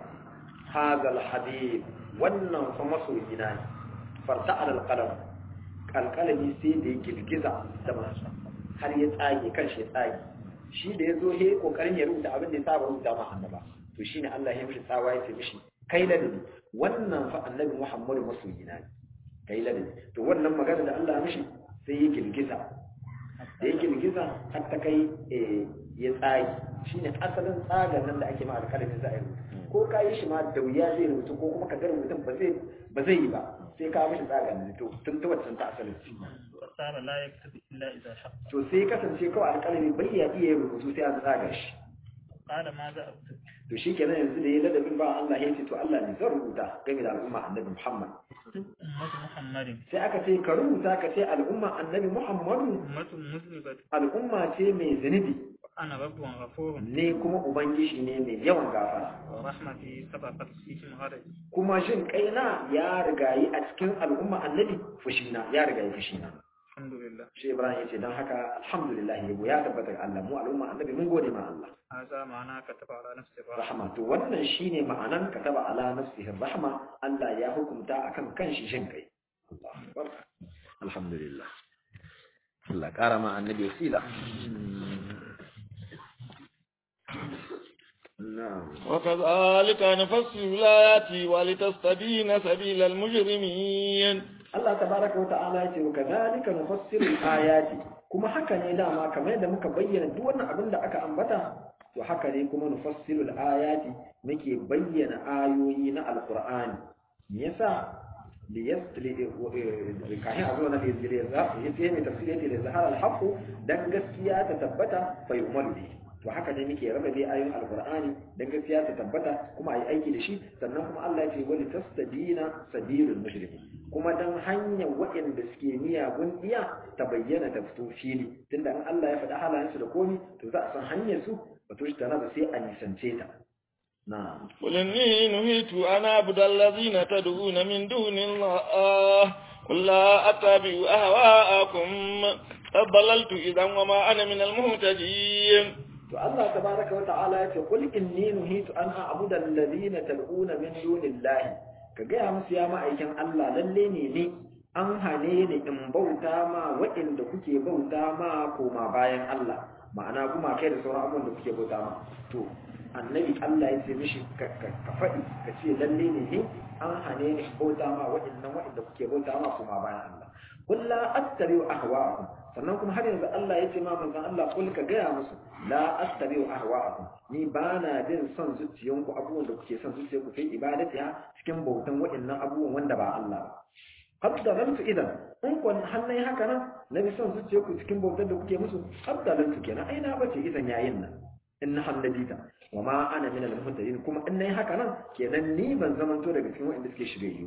hadal habib wannan fa masoyina ne farta al qalam kalkalami sai da yake girgiza da masa har ya tsage kan shi tsage shi da yazo he kokarin ya rubuta abin da ya saba rubuta ma annaba to shine Allah ya mishi tsawa yace mishi kai ladabi wannan fa annabi Muhammadu masoyina ne kai ladabi to wannan magana da Allah ya mishi sai ya girgiza da ya girgiza har ta kai ya tsage shine asalin tsagan nan da ake ma alƙalamin za a yi ko ka yi shi ma da wuya zai rubutu ko kuma ka ga rubutun ba zai ba zai yi ba sai ka mishi tsagan ne to tun ta wancan ta asalin fasara la yaktubu illa idha shaqqa to sai kasance kawai alƙalami bai ya iya rubutu sai an tsaga shi qala ma za aktub to shikenan yanzu da ya ladabin ba Allah ya ce to Allah ne zan rubuta game da al'umma annabi Muhammad uktub ummatu muhammadin sai aka ce ka rubuta ka ce al'umma annabi Muhammadu ummatun muslimatun al'umma ce mai zunubi ana rabbun ghafurun ne kuma ubangiji ne mai yawan gafara wa rahmati sabaqat fihim ghadabi kuma shin kaina ya rigayi a cikin al'umma annabi fushina ya rigayi fushina alhamdulillah shi Ibrahim yace dan haka alhamdulillah yabo ya tabbata ga Allah mu al'umma annabi mun gode ma Allah hadha ma'ana kataba ala nafsi rahma to wannan shine ma'anan kataba ala nafsihi rahma Allah ya hukunta akan kanshi jin kai Allahu akbar alhamdulillah Allah karama annabi wasila نعم وكذلك نفصل الآيات ولتستبين سبيل المجرمين Allah tabaraka wa ta'ala yace wa kadhalika nufassilu al-ayati kuma haka ne dama kamar yadda muka bayyana duk wannan abin da aka ambata to haka ne kuma nufassilu al-ayati muke bayyana ayoyi na al-Qur'ani me yasa li yastli kahin azo na lizira yace mai tafsiri yace da zahara al-haqq dan gaskiya ta tabbata fa yumalu bi to haka ne muke raba dai ayoyin al-Qur'ani dan gaskiya ta tabbata kuma ayi aiki da shi sannan kuma Allah ya ce wali tastadina sabilul mujrimin kuma dan hanyar waɗanda suke miyagun iya ta bayyana ta fito fili tunda in Allah ya faɗi halayensu da komi to za a san hanyar su wato shi tana da sai a nisance ta na'am قل إني نهيت أن أعبد الذين تدعون من دون الله قل لا أتبع أهواءكم قد ضللت إذا وما أنا من المهتدين to Allah tabaraka wa ta'ala ya ce qul inni nuhitu an a'budu alladhina tad'una min dunillahi ka gaya musu ya ma'aikin Allah lalle ne ne an hane ni in bauta ma waɗanda kuke bauta ma koma bayan Allah ma'ana kuma kai da sauran abubuwan da kuke bauta ma to annabi Allah ya ce mishi ka faɗi ka ce lalle ne ne an hane ni in bauta ma waɗannan waɗanda kuke bauta ma koma bayan Allah qul la attabi'u ahwa'akum sannan kuma har yanzu Allah ya ce ma manzon Allah kul ka gaya musu la attabi'u ahwa'akum ni bana bin son zuciyanku abubuwan da kuke son zuciyanku fi ibadatiha cikin bautan waɗannan abubuwan wanda ba Allah ba haddalantu idan in kun hannai haka nan na bi son zuciyanku cikin bautan da kuke musu haddalantu kenan ai na bace idan yayin nan in na halladita wa ma ana min al-muhtadin kuma in nayi haka nan kenan ni ban zamanto daga cikin waɗanda suke shiryayyu ba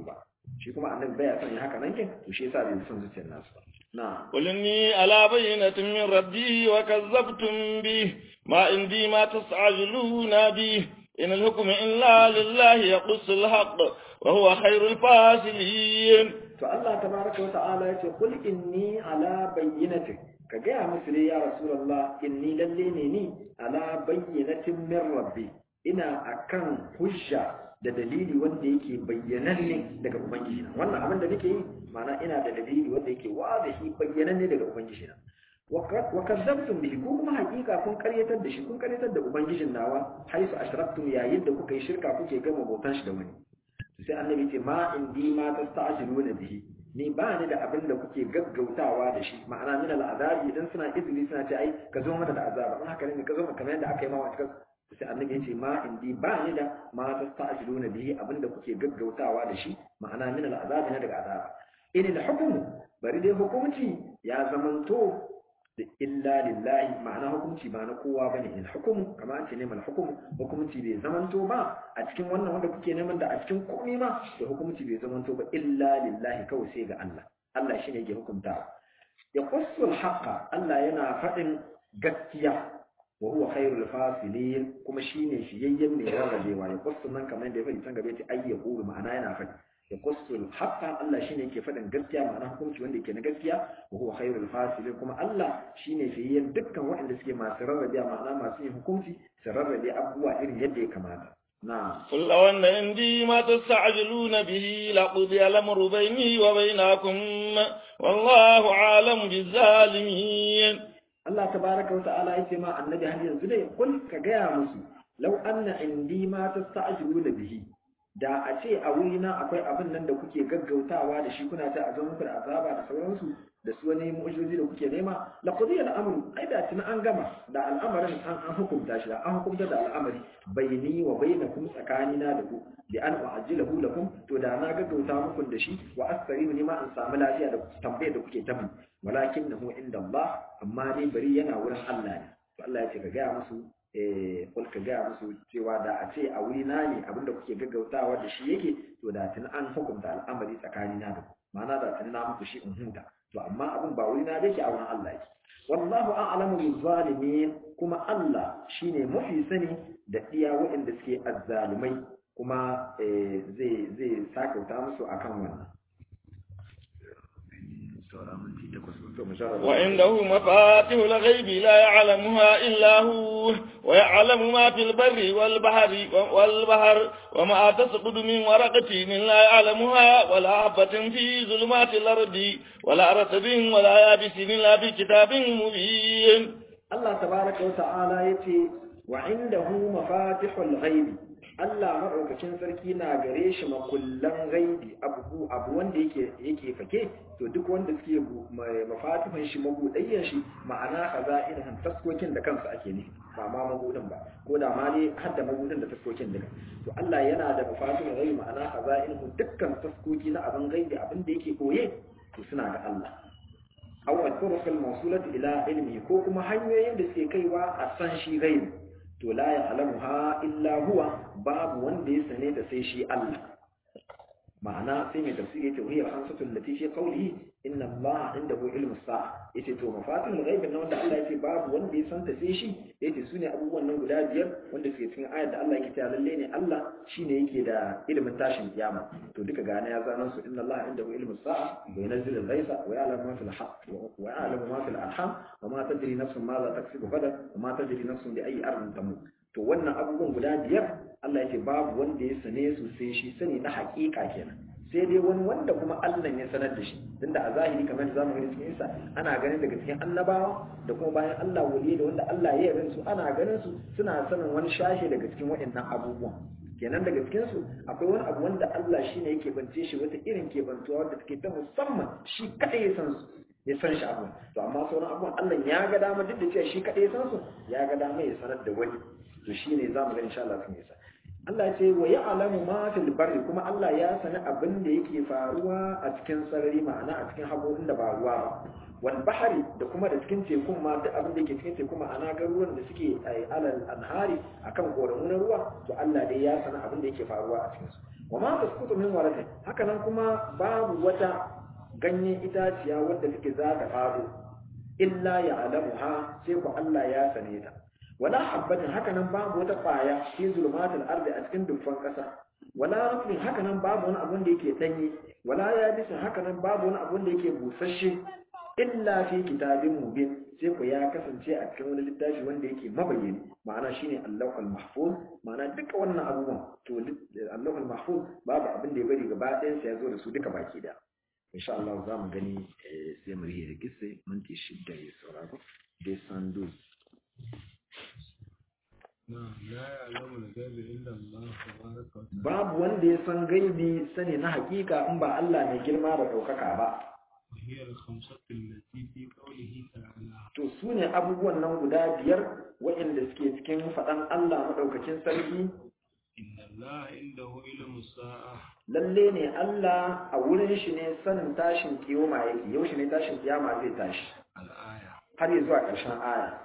shi kuma annabi baya son haka nan kin to shi yasa bai son zuciyar nasu ba na qul inni ala bayyinatin min rabbi wa kazzabtum bi ma indi ma tas'aluna bi in al-hukmu illa lillahi yaqussu al-haqq wa huwa khairul fasilin. to Allah tabaraka wa ta'ala yace qul inni ala bayyinatin ka gaya musu ne ya rasulullah inni lalle ne ni ala bayyinatin min rabbi ina akan hujja da dalili wanda yake bayyananne daga ubangiji na wannan abin da nake yi ma'ana ina da dalili wanda yake wadahi bayyananne daga ubangiji na wa kadzabtum bihi ko kuma hakika kun karyatar da shi kun karyatar da ubangijin nawa haisu ashraktum yayin da kuka yi shirka kuke gama bautan shi da wani sai annabi ce ma indi ma tasta'jiluna bihi ni ba ni da abin da kuke gaggautawa da shi ma'ana min al'azabi idan suna izini suna ce ai ka zo mana da azaba in haka ne ka zo mana kamar yadda aka yi ma wa cikin sai annabi ya ce ma indi ba ni da ma tasta'jiluna bihi abin da kuke gaggautawa da shi ma'ana min al'azabi na daga azaba in al-hukmu bari dai hukunci ya zamanto da illa lillahi ma'ana hukunci ba na kowa bane in hukumu kamar an ce neman hukumu hukunci bai zamanto ba a cikin wannan wanda kuke neman da a cikin komai ma da hukunci bai zamanto ba illa lillahi kawai sai ga Allah Allah shine yake hukunta ya qassul haqa Allah yana faɗin gaskiya wa huwa khairul fasilin kuma shine shiyayyen mai rarrabewa ya qassul nan kamar da ya faɗi can gaba ce ayyaqulu ma'ana yana faɗi ya qassul haqa Allah shine yake faɗin gaskiya ma'ana hukunci wanda yake na gaskiya wa huwa khairul fasilin kuma Allah shine shiyayyen dukkan waɗanda suke masu rarrabewa ma'ana masu yin hukunci su rarrabe abubuwa irin yadda ya kamata نعم قل لو أن عندي ما تستعجلون به لقضي الأمر بيني وبينكم والله عالم بالظالمين. الله تبارك وتعالى يسمع النبي هل ينزل قل كجاء مسلم لو أن عندي ما تستعجلون به da a ce a wurina akwai abin nan da kuke gaggautawa da shi kuna ta a zama muku da azaba da sauransu da su wani mu'ujizozi da kuke nema la qudiya al-amru ai da tun an gama da al'amarin an an hukunta shi da an hukunta da al'amari bayni wa bainakum tsakanina da ku bi an u'ajjilahu lakum to da na gaggauta muku da shi wa astarimu ni ma an samu lafiya da tambayar da kuke ta mun walakinahu inda Allah amma dai bari yana wurin Allah ne to Allah ya ce ka ga musu eh kul ka ga musu cewa da a ce a wuri na ne abinda kuke gaggautawa da shi yake to da tun an hukunta al'amari tsakanina da ku ma'ana da tun na muku shi in huta to amma abin ba wuri na yake a wurin Allah yake wallahu a'lamu bil zalimin kuma Allah shine mafi sani da iya waɗanda suke azzalumai kuma zai zai sakauta musu akan wannan وعنده مفاتيح الغيب لا يعلمها إلا هو ويعلم ما في البر والبحر والبحر وما تسقط من ورقة لا يعلمها ولا حبة في ظلمات الأرض ولا رطب ولا يابس إلا في كتاب مبين. الله تبارك وتعالى يتي وعنده مفاتيح الغيب Allah maɗaukacin sarki na gare shi makullan gaibi abu abu wanda yake yake fake to duk wanda suke mafatihun shi mabudayyan shi ma'ana khaza'inun taskokin da kansu ake nufi ba ma mabudin ba ko da ma ne har da mabudin da taskokin duka to Allah yana da mafatihun gaibi ma'ana khaza'inun dukkan taskoki na abin gaibi abin da yake koye to suna ga Allah aw al-turuq al-mawsulati ila ilmi ko kuma hanyoyin da suke kaiwa a san shi gaibi to la ya'lamuha illa huwa babu wanda ya sane da sai shi Allah ma'ana sai mai tafsiri yace wahiyar hansatul lati fi qawlihi inna Allah indahu ilmus sa'a yace to mafatihul ghaib nan wanda Allah yace babu wanda ya santa sai shi yace sune abubuwan nan guda biyar wanda suke cikin ayar da Allah yake cewa lalle ne Allah shine yake da ilimin tashin kiyama to duka gane ya zanan su inna Allah indahu ilmus sa'a wa yunzilu al-ghaytha wa ya'lamu ma fil haqq wa ya'lamu ma fil arham wa ma tadri nafsun ma za taksibu gadan wa ma tadri nafsun bi ayyi ardin tamut to wannan abubuwan guda biyar Allah yake babu wanda ya sane su sai shi sani na haƙiƙa kenan sai dai wani wanda kuma Allah ya sanar da shi tunda a zahiri kamar da zamu gani cikin Isa ana ganin daga cikin annabawa da kuma bayan Allah waliyi da wanda Allah ya yarda su ana ganin su suna sanin wani shashe daga cikin waɗannan abubuwan kenan daga cikin su akwai wani abu wanda Allah shine yake bance shi wata irin kebantuwa wanda take ta musamman shi kadai ya san su ya san shi abu to amma sauran abubuwan Allah ya ga dama duk da cewa shi kadai ya san su ya ga dama ya sanar da wani to shine zamu ga insha Allah sun yi sa Allah ya ce wa ya'lamu ma fil barri kuma Allah ya sani abin da yake faruwa a cikin sarari ma'ana a cikin haborin da ba ruwa ba wal bahri da kuma da cikin tekun ma duk abin da yake cikin tekun ma'ana garuruwan da suke alal anhari akan koramu na ruwa to Allah dai ya sani abin da yake faruwa a cikin su wa ma tasqutu min waraqin haka nan kuma babu wata ganyen itaciya wadda take za ta fado illa ya'lamuha sai ku Allah ya sane ta wala habbatin haka nan babu wata kwaya fi zulumatul ardi a cikin dukkan kasa wala rafin haka nan babu wani abun da yake danye wala yabisin haka nan babu wani abun da yake busasshe illa fi kitabin mubin sai ku ya kasance a cikin wani littafi wanda yake mabayyani ma'ana shine Allahul Mahfuz ma'ana duka wannan abubuwan to Allahul Mahfuz babu abin da ya bari gaba ɗayan sa ya zo da su duka baki da insha Allah za mu gani sai mu rihe da kisse minti shidda ya sauraro dai sandu babu wanda ya san gaibi sani na hakika in ba Allah mai girma da ɗaukaka ba to su ne abubuwan nan guda biyar waɗanda suke cikin faɗan Allah maɗaukakin sarki lalle ne Allah a wurin shi ne sanin tashin kiyoma yake yau shi ne tashin kiyama zai tashi har yi zuwa ƙarshen aya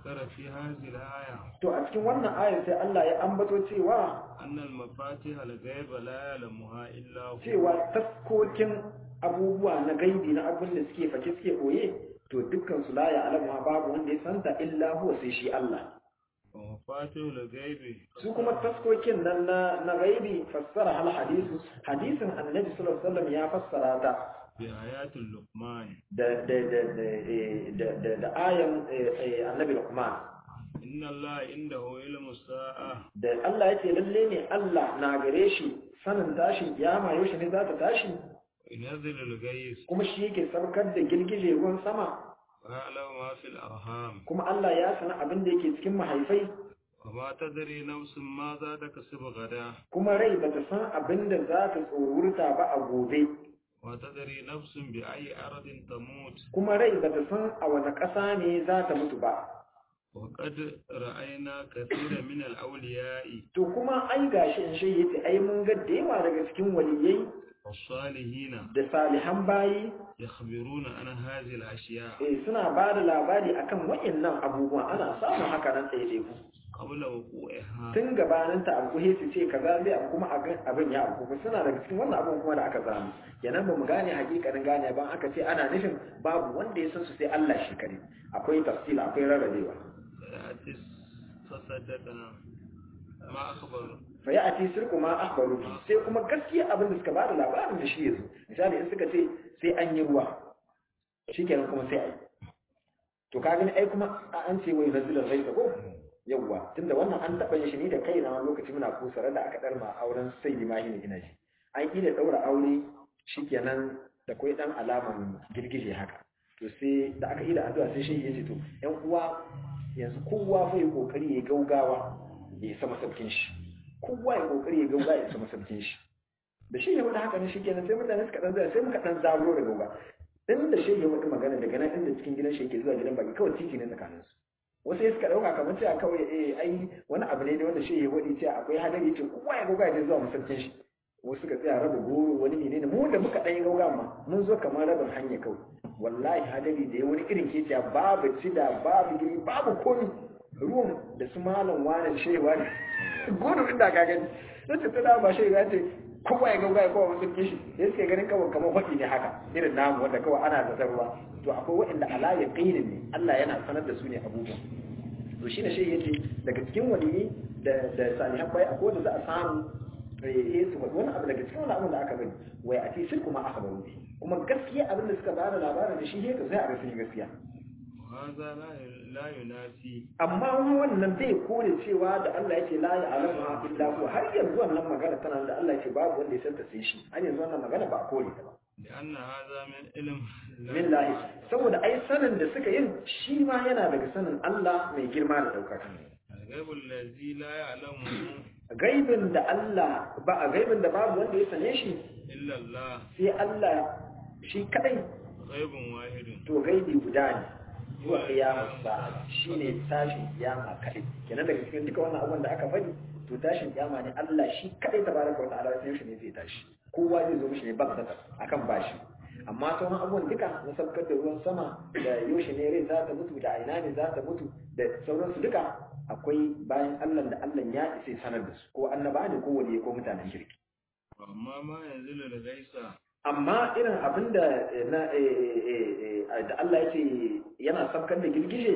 to a cikin wannan ayar sai Allah ya ambato cewa annal mafatih al-ghaib la ya'lamuha illa hu cewa taskokin abubuwa na gaibi na abin da suke fake suke koye to dukkan su la ya'lamuha babu wanda ya santa illa huwa sai shi Allah mafatih al-ghaib su kuma taskokin nan na na gaibi fassara hal hadisu hadisin annabi sallallahu alaihi wasallam ya fassara ta bi ayatul luqman da da da da da da ayan annabi luqman inna allaha indahu ilmu sa'a da Allah yake lalle ne Allah na gare shi sanin tashin kiyama yaushe ne za ta tashi inazilul ghayb kuma shi yake saukar da girgije ruwan sama wa'lamu ma fil arham kuma Allah ya sana abin da yake cikin mahaifai wa ma tadri nafsun ma za ta kasabu gada kuma rai bata san abin da za ta tsorurta ba a gobe wa tadri nafsun bi ayi ardin tamut kuma rai bata san a wata ƙasa ne za ta mutu ba wa qad ra'ayna kathira min al-awliya'i to kuma ai gashi in shi yace ai mun ga da yawa daga cikin waliyai was-salihina da salihan bayi yakhbiruna an hadhihi al-ashya eh suna ba da labari akan wayannan abubuwa ana samun haka nan tsaye ku qabla wuqu'iha tun gabanin ta abu he su ce kaza zai abu kuma abin ya abu suna daga cikin wannan abun kuma da aka samu yanan ba mu gane hakikanin gane ban aka ce ana nufin babu wanda ya san su sai Allah shi kare akwai tafsir akwai rarrabewa atis fasadana ma akhbar fa ya ati sirku ma akhbaru sai kuma gaskiya abin da suka ba da labarin da shi yazo misali in suka ce sai an yi ruwa shikenan kuma sai ai to ka gani ai kuma an ce wai rasulun rai ko yawwa tunda wannan an taba yin shi ni da kaina wani lokaci muna kusare da aka darma auren sai limahi ne ina shi an yi da daura aure shikenan da kai dan alaman girgije haka to sai da aka yi da addu'a sai shi yace to ƴan uwa yanzu kowa fa yi kokari ya gaugawa ya sama sabkin shi kowa ya kokari ya gaugawa ya sama sabkin shi da shi ya wada haka ne shikenan sai mutane suka dan zai sai muka dan zaburo da gauga inda shi ya wada magana daga nan inda cikin gidan shi yake zuwa gidan baki kawai titi ne tsakanin su wasu suka dauka kamar cewa kawai eh ai wani abu ne da wanda shi ya wadi cewa akwai hadari ce kowa ya gaugawa ya zuwa masabkin shi wasu suka tsaya raba goro wani menene mu da muka dan yi gaugawa ma mun zo kamar rabin hanya kawai wallahi hadari da ya wani irin keciya babu cida babu giri babu komi ruwan da su malam wani shewa ne gudu inda ka gani sai ta tada ba shewa ce kowa ya gauga ya kowa wasu kishi da suke ganin kawai kamar faɗi ne haka irin namu wanda kawai ana da ruwa to akwai waɗanda ala ya kainin ne Allah yana sanar da su ne abubuwa to shine shi yake daga cikin waliyi da da salihan bai akwai da za a samu eh su wani abu daga cikin wani abu da aka bani wai a ce shirku ma aka baro kuma gaskiya abin da suka bada labarin da shi ne ka sai a ga sun gaskiya hadha la yunasi amma wannan bai kore cewa da Allah yake la ya'lamu illa huwa har yanzu wannan magana tana da Allah yake babu wanda ya san ta sai shi har yanzu wannan magana ba a kore ta ba لأن هذا من علم lillahi saboda ai sanin da suka yin shi ma yana daga sanin Allah mai girma da daukaka الغيب الذي لا يعلمه gaibin da Allah ba a gaibin da babu wanda ya sane shi إلا الله sai Allah shi kadai غيب واحد to gaibi guda ne zuwa kiyamar sa shine tashin kiyama kadai kenan daga cikin duka wannan abun da aka faɗi to tashin kiyama ne Allah shi kadai tabaraka wa ta'ala sai shi ne zai tashi kowa zai zo mishi ne ba zata akan bashi amma sauran abubuwan duka na saukar da ruwan sama da yaushe ne rai za ta mutu da aina ne za ta mutu da sauransu duka akwai bayan Allah da Allah ya isa sanar da su ko annaba ne ko waliye ko mutanen kirki amma ma yanzu da gaisa amma irin abinda na da Allah ya ce yana sabkar da girgije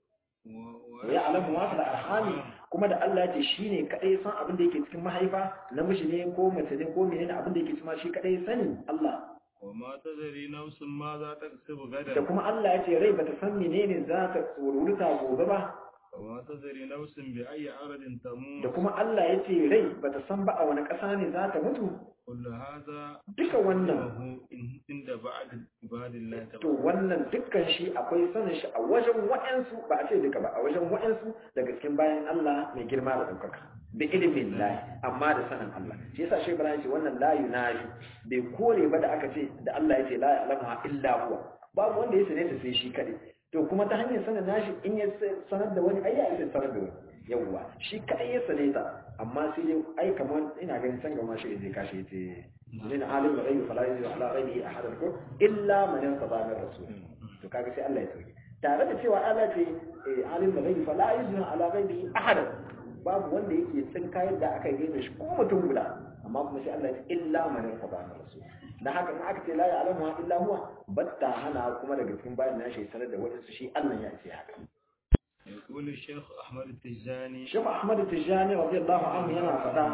ya alamu wasu da arhami kuma da Allah ya ce shi ne kaɗai san abin da yake cikin mahaifa namiji ne ko mace ne ko menene abin da yake cikin shi kaɗai sani Allah wa ma tadri nafsun ma za ta kasu da gada kuma Allah ya ce rai bata san menene za ta tsoruta gobe ba wa ma tadri nafsun bi ayi aradin da tamut kuma Allah ya ce rai bata san ba a wani ƙasa ne za ta mutu kullu hadha duka wannan lahu inda ba'd ibadillahi to wannan dukkan shi akwai sanin shi a wajen wa'ansu ba a ce duka ba a wajen wa'ansu daga cikin bayan Allah mai girma da ɗaukaka bi ilimin lahi amma da sanin Allah shi yasa shi Ibrahim ce wannan la yunaji bai kore ba da aka ce da Allah ya ce la ya'lamu illa huwa babu wanda ya sane ta sai shi kadai to kuma ta hanyar sanin nashi in ya sanar da wani ai ya sanar da wani yawwa shi kadai ya sane ta amma sai dai ai kamar ina ganin san gama shi zai kashe yace min alim ghaibi fala yuzu ala ghaibi ahadan ko illa man yanqada min rasul to kaga sai Allah ya sauke tare da cewa Allah ce alim ghaibi fala yuzu ala ghaibi ahadan babu wanda yake tsinka yadda aka yi shi ko mutum guda amma kuma sai Allah ya ce illa man yanqada min rasul dan haka in aka ce la ya'lamu illa huwa batta hana kuma daga cikin bayan nashi sanar da wadansu shi Allah ya ce haka يقول الشيخ أحمد التجاني Sheikh Ahmad Tijani radiyallahu anhu yana faɗa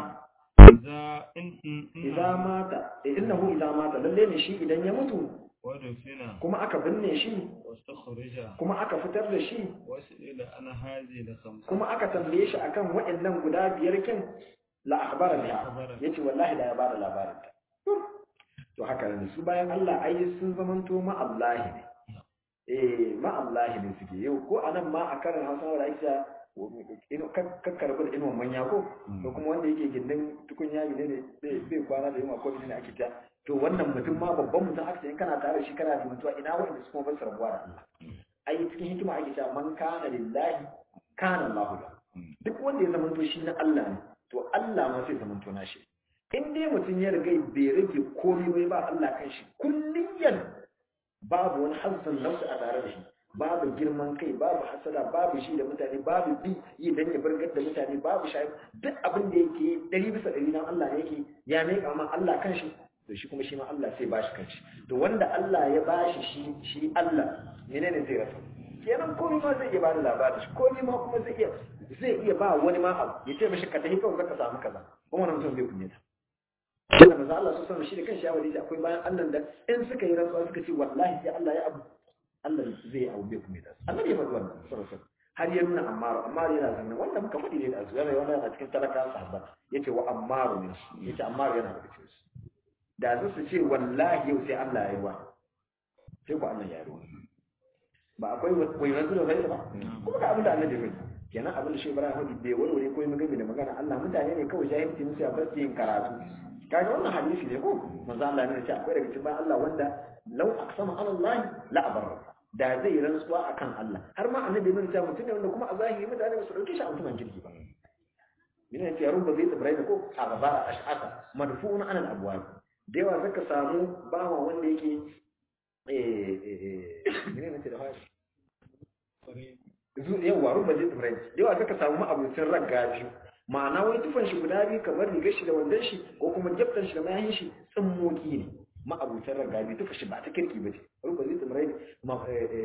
إذا إن idan mata innahu idan mata lalle ne shi idan ya mutu ودفن kuma aka binne shi واستخرج kuma aka fitar da shi وسئل أنا هذه لخمسة kuma aka tambaye shi akan waɗannan guda biyar kin la akhbara biha yace wallahi da ya bada labarin ta to haka ne su bayan Allah ai sun zamanto ma Allah ne eh ma Allah ne suke yau ko anan ma a karin Hausa da ake ino kakkarbu da inuwan manya ko ko kuma wanda yake gindin tukunya ne ne bai kwana da yunwa ko ne ake ta to wannan mutum ma babban mutum aka ce kana tare shi kana da mutuwa ina wanda su kuma basar rabuwa da Allah ai cikin hikima ake cewa man kana lillahi kana Allahu lahu duk wanda ya zama to shi na Allah ne to Allah ma sai zama to nashi in dai mutum ya riga bai rage komai ba Allah kan shi kulliyan babu wani hassan nafsu a tare da shi babu girman kai babu hasada babu shi da mutane babu bi yi dan ya burgar da mutane babu shayi duk abin da yake ɗari bisa ɗari nan Allah ne yake ya mai kama Allah kan shi to shi kuma shi ma Allah sai bashi kanshi to wanda Allah ya bashi shi shi Allah menene zai rasa kenan komai ma zai iya bada labarin shi komai ma kuma zai iya zai iya ba wani ma abu ya ce mishi ka tafi kawai ka samu kaza kuma wannan mutum bai kunyata Allah manzo Allah sun san shi da kanshi ya wadi akwai bayan Allah da in suka yi rantsuwa suka ce wallahi sai Allah ya abu Allah zai abu bai kunyata annabi ya faɗi wannan sallallahu har ya nuna Ammar Ammar yana zanne wanda muka faɗi ne da azura ne wannan a cikin talaka sahaba yace wa Ammar ne yace Ammar yana da cikin su da su ce wallahi yau sai Allah ya yi wa sai ku Allah ya yi wa ba akwai wai rasul da ba kuma ga abin da Allah ya yi kenan abin da shi Ibrahim hadi bai warware ko mai gami da magana Allah mutane ne kawai jahilci musu ya bar yin karatu kaga wannan hadisi ne ko manzo Allah ne ya ce akwai daga cikin Allah wanda law aqsama ala Allah la abarra da zai rantsuwa akan Allah har ma annabi ne ya mutum ne wanda kuma a zahiri mutane ba su dauke shi a mutumin kirki ba mina yace yarun ba zai tsibirai da ko a gaba ash'ata madfu'un an al-abwab da yawa zaka samu bawa wanda yake eh eh mina ne da fashi zu yawa rubba zai tsibirai da yawa zaka samu abincin ragga biyu ma'ana wai tufan shi guda biyu kamar rigar shi da wandon shi ko kuma jabtan shi da mayahin shi tsimmoki ne ma'abutan ragabi duka shi ba ta kirki ba ce rubba zai tsibirai ma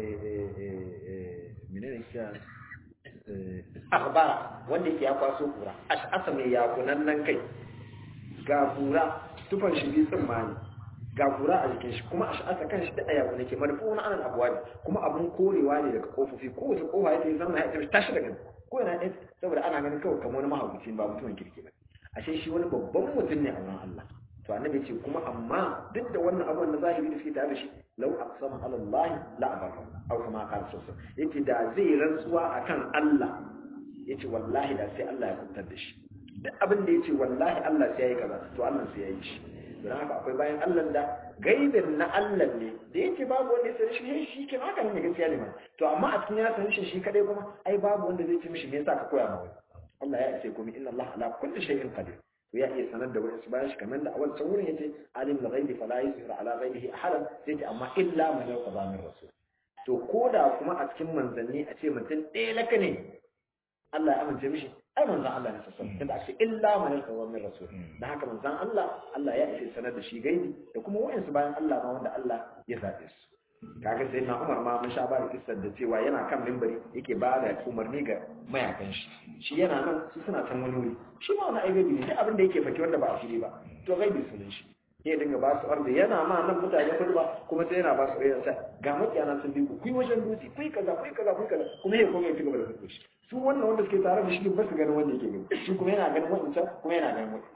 menene kya akhbara wanda yake ya kwaso kura ash'asa mai yakunan nan kai ga kura tufan shi bi tsimma ne ga kura a jikin shi kuma ash'asa kan shi da ayaku ne ke marfuuna anan abwabi kuma abun korewa ne daga kofofi ko wata kofa yake zama ya tashi daga ko yana ɗaya saboda ana ganin kawai kamar wani mahaukaci ba mutumin kirki ba ashe shi wani babban mutum ne a wurin Allah to annabi ce kuma amma duk da wannan abubuwan na zahiri da suke tare da shi lau aqsama ala Allah la abarra aw kama qala sallallahu yace da zai rantsuwa akan Allah yace wallahi da sai Allah ya kuntar da shi duk abin da yace wallahi Allah sai yayi kaza to Allah sai yayi shi don haka akwai bayan Allah da gaibin na Allah ne da yake babu wanda ya san shi shi ke haka ne gaskiya ne ma to amma a cikin ya san shi shi kadai kuma ai babu wanda zai ce mishi me yasa ka koya ma wani Allah ya ce kuma inna Allah ala kulli shay'in qadir to ya iya sanar da wani bayan shi kamar da a wancan wurin yace alim al-ghaibi fala yusir ala ghaibihi ahadan sai ce amma illa man yaqza min rasul to koda kuma a cikin manzanni a ce mutum ɗaya laka ne Allah ya amince mishi ai manzon Allah ne sallallahu alaihi wasallam tunda ake illa man yarda min rasul dan haka manzon Allah Allah ya isa sanar da shi gaibi da kuma wayansu bayan Allah ma wanda Allah ya zabe su kaga sai na Umar ma mun sha ba da kissar da cewa yana kan minbari yake ba da umarni ga mayakan shi shi yana nan su suna can wani wuri shi ma wani aibi ne duk abin da yake faki wanda ba a shiri ba to gaibi sunan shi ya dinga ba su arzi yana ma nan mutane kudu ba kuma sai yana ba su rayan sa ga makiyana sun bi ku kuyi wajen dutse kuyi kaza kuyi kaza kuyi kaza kuma ya kuma ya ci gaba da fito shi su wannan wanda suke tare da shi ba su ganin wanda yake gani shi kuma yana ganin wancan kuma yana ganin wani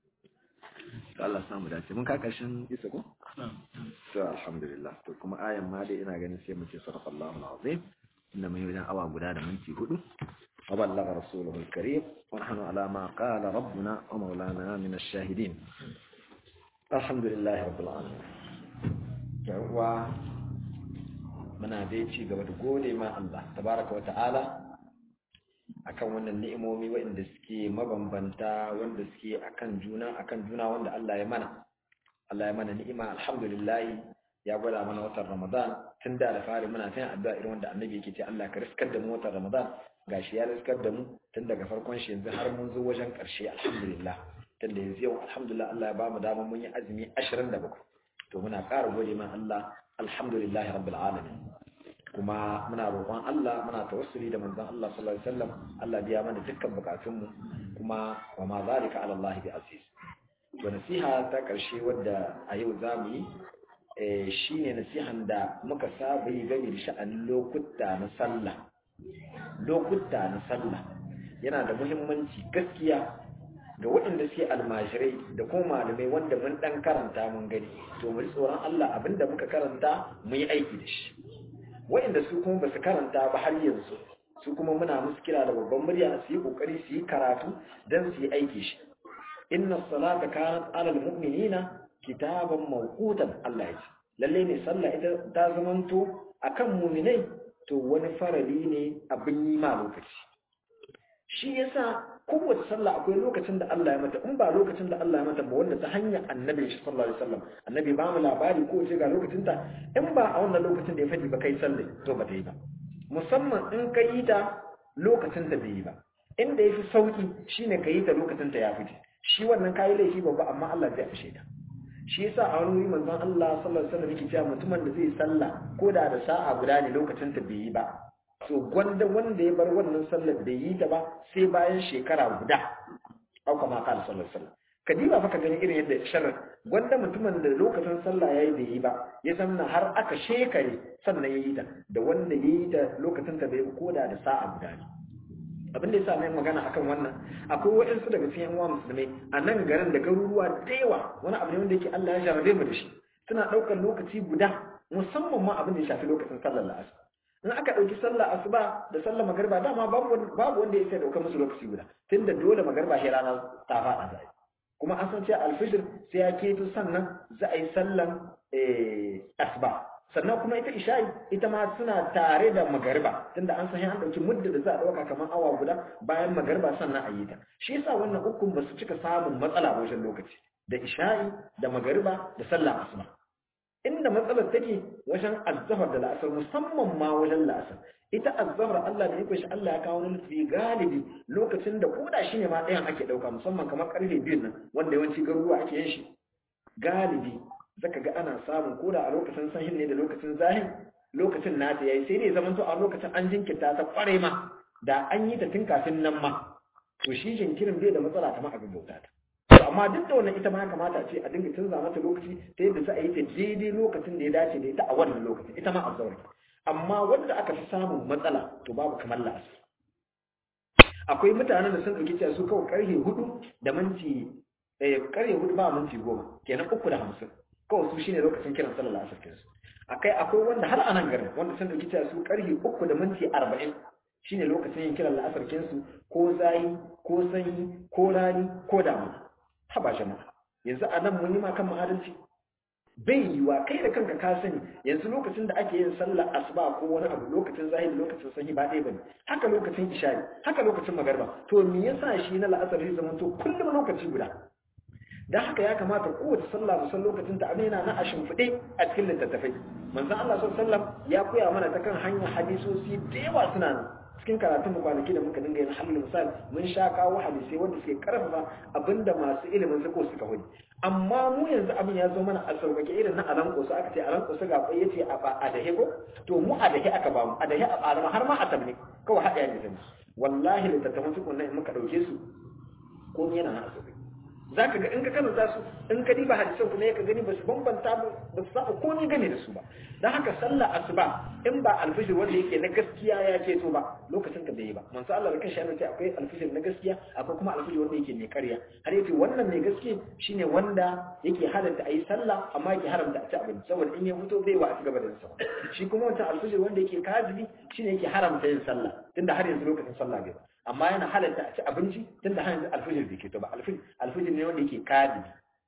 Allah samu dace mun ka karshen isa ko to alhamdulillah to kuma ayan ma dai ina ganin sai mu ce sadaqallahu alazim inda mai wajen awa guda da minti hudu وبلغ رسوله الكريم ونحن على ما قال ربنا ومولانا من الشاهدين الحمد لله رب العالمين yawa muna dai ci gaba da gode ma Allah tabaraka wa ta'ala akan wannan ni'imomi waɗanda suke mabambanta wanda suke akan juna akan juna wanda Allah ya mana Allah ya mana ni'ima alhamdulillah ya gwada mana watan Ramadan tun da fari muna ta addu'a irin wanda annabi yake ce Allah ka riskar da mu watan Ramadan gashi ya riskar da mu tun daga farkon shi yanzu har mun zo wajen ƙarshe alhamdulillah tunda yanzu yau alhamdulillah Allah ya bamu dama mun yi azumi ashirin da bakwai to muna ƙara gode ma Allah alhamdulillah rabbil alamin kuma muna roƙon Allah muna tawassuli da manzon Allah sallallahu alaihi wasallam Allah biya mana dukkan bukatun mu kuma wa ma zalika ala Allah bi aziz to nasiha ta ƙarshe wadda a yau zamu yi eh shine nasihan da muka saba yi game da sha'anin lokuta na sallah lokuta na sallah yana da muhimmanci gaskiya ga waɗanda suke almajirai da kuma malamai wanda mun dan karanta mun gani to mu tsoron Allah abinda muka karanta mu yi aiki da shi waɗanda su kuma ba su karanta ba har yanzu su kuma muna musu kira da babban murya su yi kokari su yi karatu dan su yi aiki shi inna salata kanat alal mu'minina kitaban mawqutan Allah ya ce lalle ne sallah ita ta zamanto akan mu'minai to wani farali ne abin yi ma lokaci shi yasa kowace sallah akwai lokacin da Allah ya mata in ba lokacin da Allah ya mata ba wanda ta hanyar annabi sallallahu alaihi wasallam annabi ba mu labari ko ce ga lokacin ta in ba a wannan lokacin da ya fadi ba kai sallah to ba ta yi ba musamman in ka yi ta lokacin ta bai yi ba inda yafi sauki shine ka yi ta lokacin ta ya fiti shi wannan kai laifi babba amma Allah zai fashe ta shi yasa a wani manzon Allah sallallahu alaihi wasallam yake cewa mutumin da zai sallah ko da da sa'a guda ne lokacin ta bai yi ba to gwanda wanda ya bar wannan sallar bai yi ta ba sai bayan shekara guda au kama kana sallallahu alaihi wasallam kadiba fa ka gani irin yadda sharri gwanda mutumin da lokacin sallah yayi bai yi ba ya sanna har aka shekare sannan yayi ta da wanda yayi ta lokacin ta bai ko da da sa'a guda ne abin da yasa mai magana akan wannan akwai waɗansu daga cikin uwa musulmai a nan garin da garuruwa da yawa wani abu ne wanda yake Allah ya jarabe mu da shi suna ɗaukar lokaci guda musamman ma abin da ya shafi lokacin sallar la'asar in aka ɗauki sallar asuba da sallar magariba dama babu babu wanda ya sai ɗaukar musu lokaci guda tunda dole magariba shi rana ta faɗa za kuma an san cewa alfijir sai ya keto sannan za a yi sallar asuba sannan kuma ita isha'i ita ma suna tare da magariba tunda an san an dauki mudda da za a dauka kamar awa guda bayan magariba sannan a yi ta shi yasa wannan ukun ba su cika samun matsala wajen lokaci da isha'i da magariba da sallah asuba inda matsalar take wajen azzahar da la'asar musamman ma wajen la'asar ita azzahar Allah da yake shi Allah ya kawo wani nufi galibi lokacin da koda shine ma ɗayan ake dauka musamman kamar karfe biyun nan wanda yawanci garuruwa ake yin shi galibi zaka ga ana samun koda a lokacin sahin ne da lokacin zahin lokacin nata yayi sai ne zaman to a lokacin an jinkirta ta kware ma da an yi ta tun kafin nan ma to shi jinkirin bai da matsala kamar a gaggauta ta to amma duk da wannan ita ma kamata a ce a dinga tunza mata lokaci ta yadda za a yi ta daidai lokacin da ya dace da ita a wannan lokacin ita ma a zaure amma wanda aka fi samun matsala to babu kamar la'asar akwai mutanen da sun ɗauki cewa su kawai karfe hudu da minti eh karfe hudu ba minti goma kenan uku da hamsin kawai su shine lokacin kiran sallar asar kinsu akai akwai wanda har anan garin wanda sun dauki cewa su karfe uku da minti arba'in shine lokacin yin kiran la'asar kinsu ko zayi ko sanyi ko rani ko damuna haba jama'a yanzu anan mun yi ma kan ma'adalci bai yiwa kai da kanka ka sani yanzu lokacin da ake yin sallar asuba ko wani abu lokacin zahiri lokacin sanyi ba ɗaya bane haka lokacin isha'i haka lokacin magariba to me yasa shi na la'asar zai zama to kullum lokaci guda dan haka ya kamata kowace sallah musan lokacin ta amina na ashin fude a cikin littattafai manzon Allah sallallahu alaihi wasallam ya koya mana ta kan hanyar hadisosi da yawa suna nan cikin karatun mu kwanaki da muka dinga yin halin misali mun sha kawo hadisi wanda suke karfafa abinda masu ilimin suko suka hudu amma mu yanzu abin ya zo mana a sauƙaƙe irin na alan kosa aka ce alan kosa ga kwai yace a dahe ko to mu a dahe aka ba mu a dahe a ɓarama har ma a tabne kawai haɗa ne zan wallahi littattafan su kunnan in muka ɗauke su ko yana na sauƙaƙe zaka ga in ka kana za su in ka diba hadisan ku ne ka gani ba su bambanta ba su saba ko ni gane da su ba dan haka sallar asuba in ba alfijir wanda yake na gaskiya ya ce to ba lokacin ka bai yi ba manzo Allah da kanshi yana ce akwai alfijir na gaskiya akwai kuma alfijir wanda yake mai ƙarya har yace wannan mai gaskiya shine wanda yake halatta ayi sallah amma yake haramta a ci abinci saboda in ya fito bai wa a ci gaba da sa shi kuma wancan alfijir wanda yake kazibi shine yake haramta yin sallah tunda har yanzu lokacin sallah bai ba amma yana halatta a ci abinci tunda har yanzu alfijir bai ke to ba alfijir alfijir ne wanda yake kazibi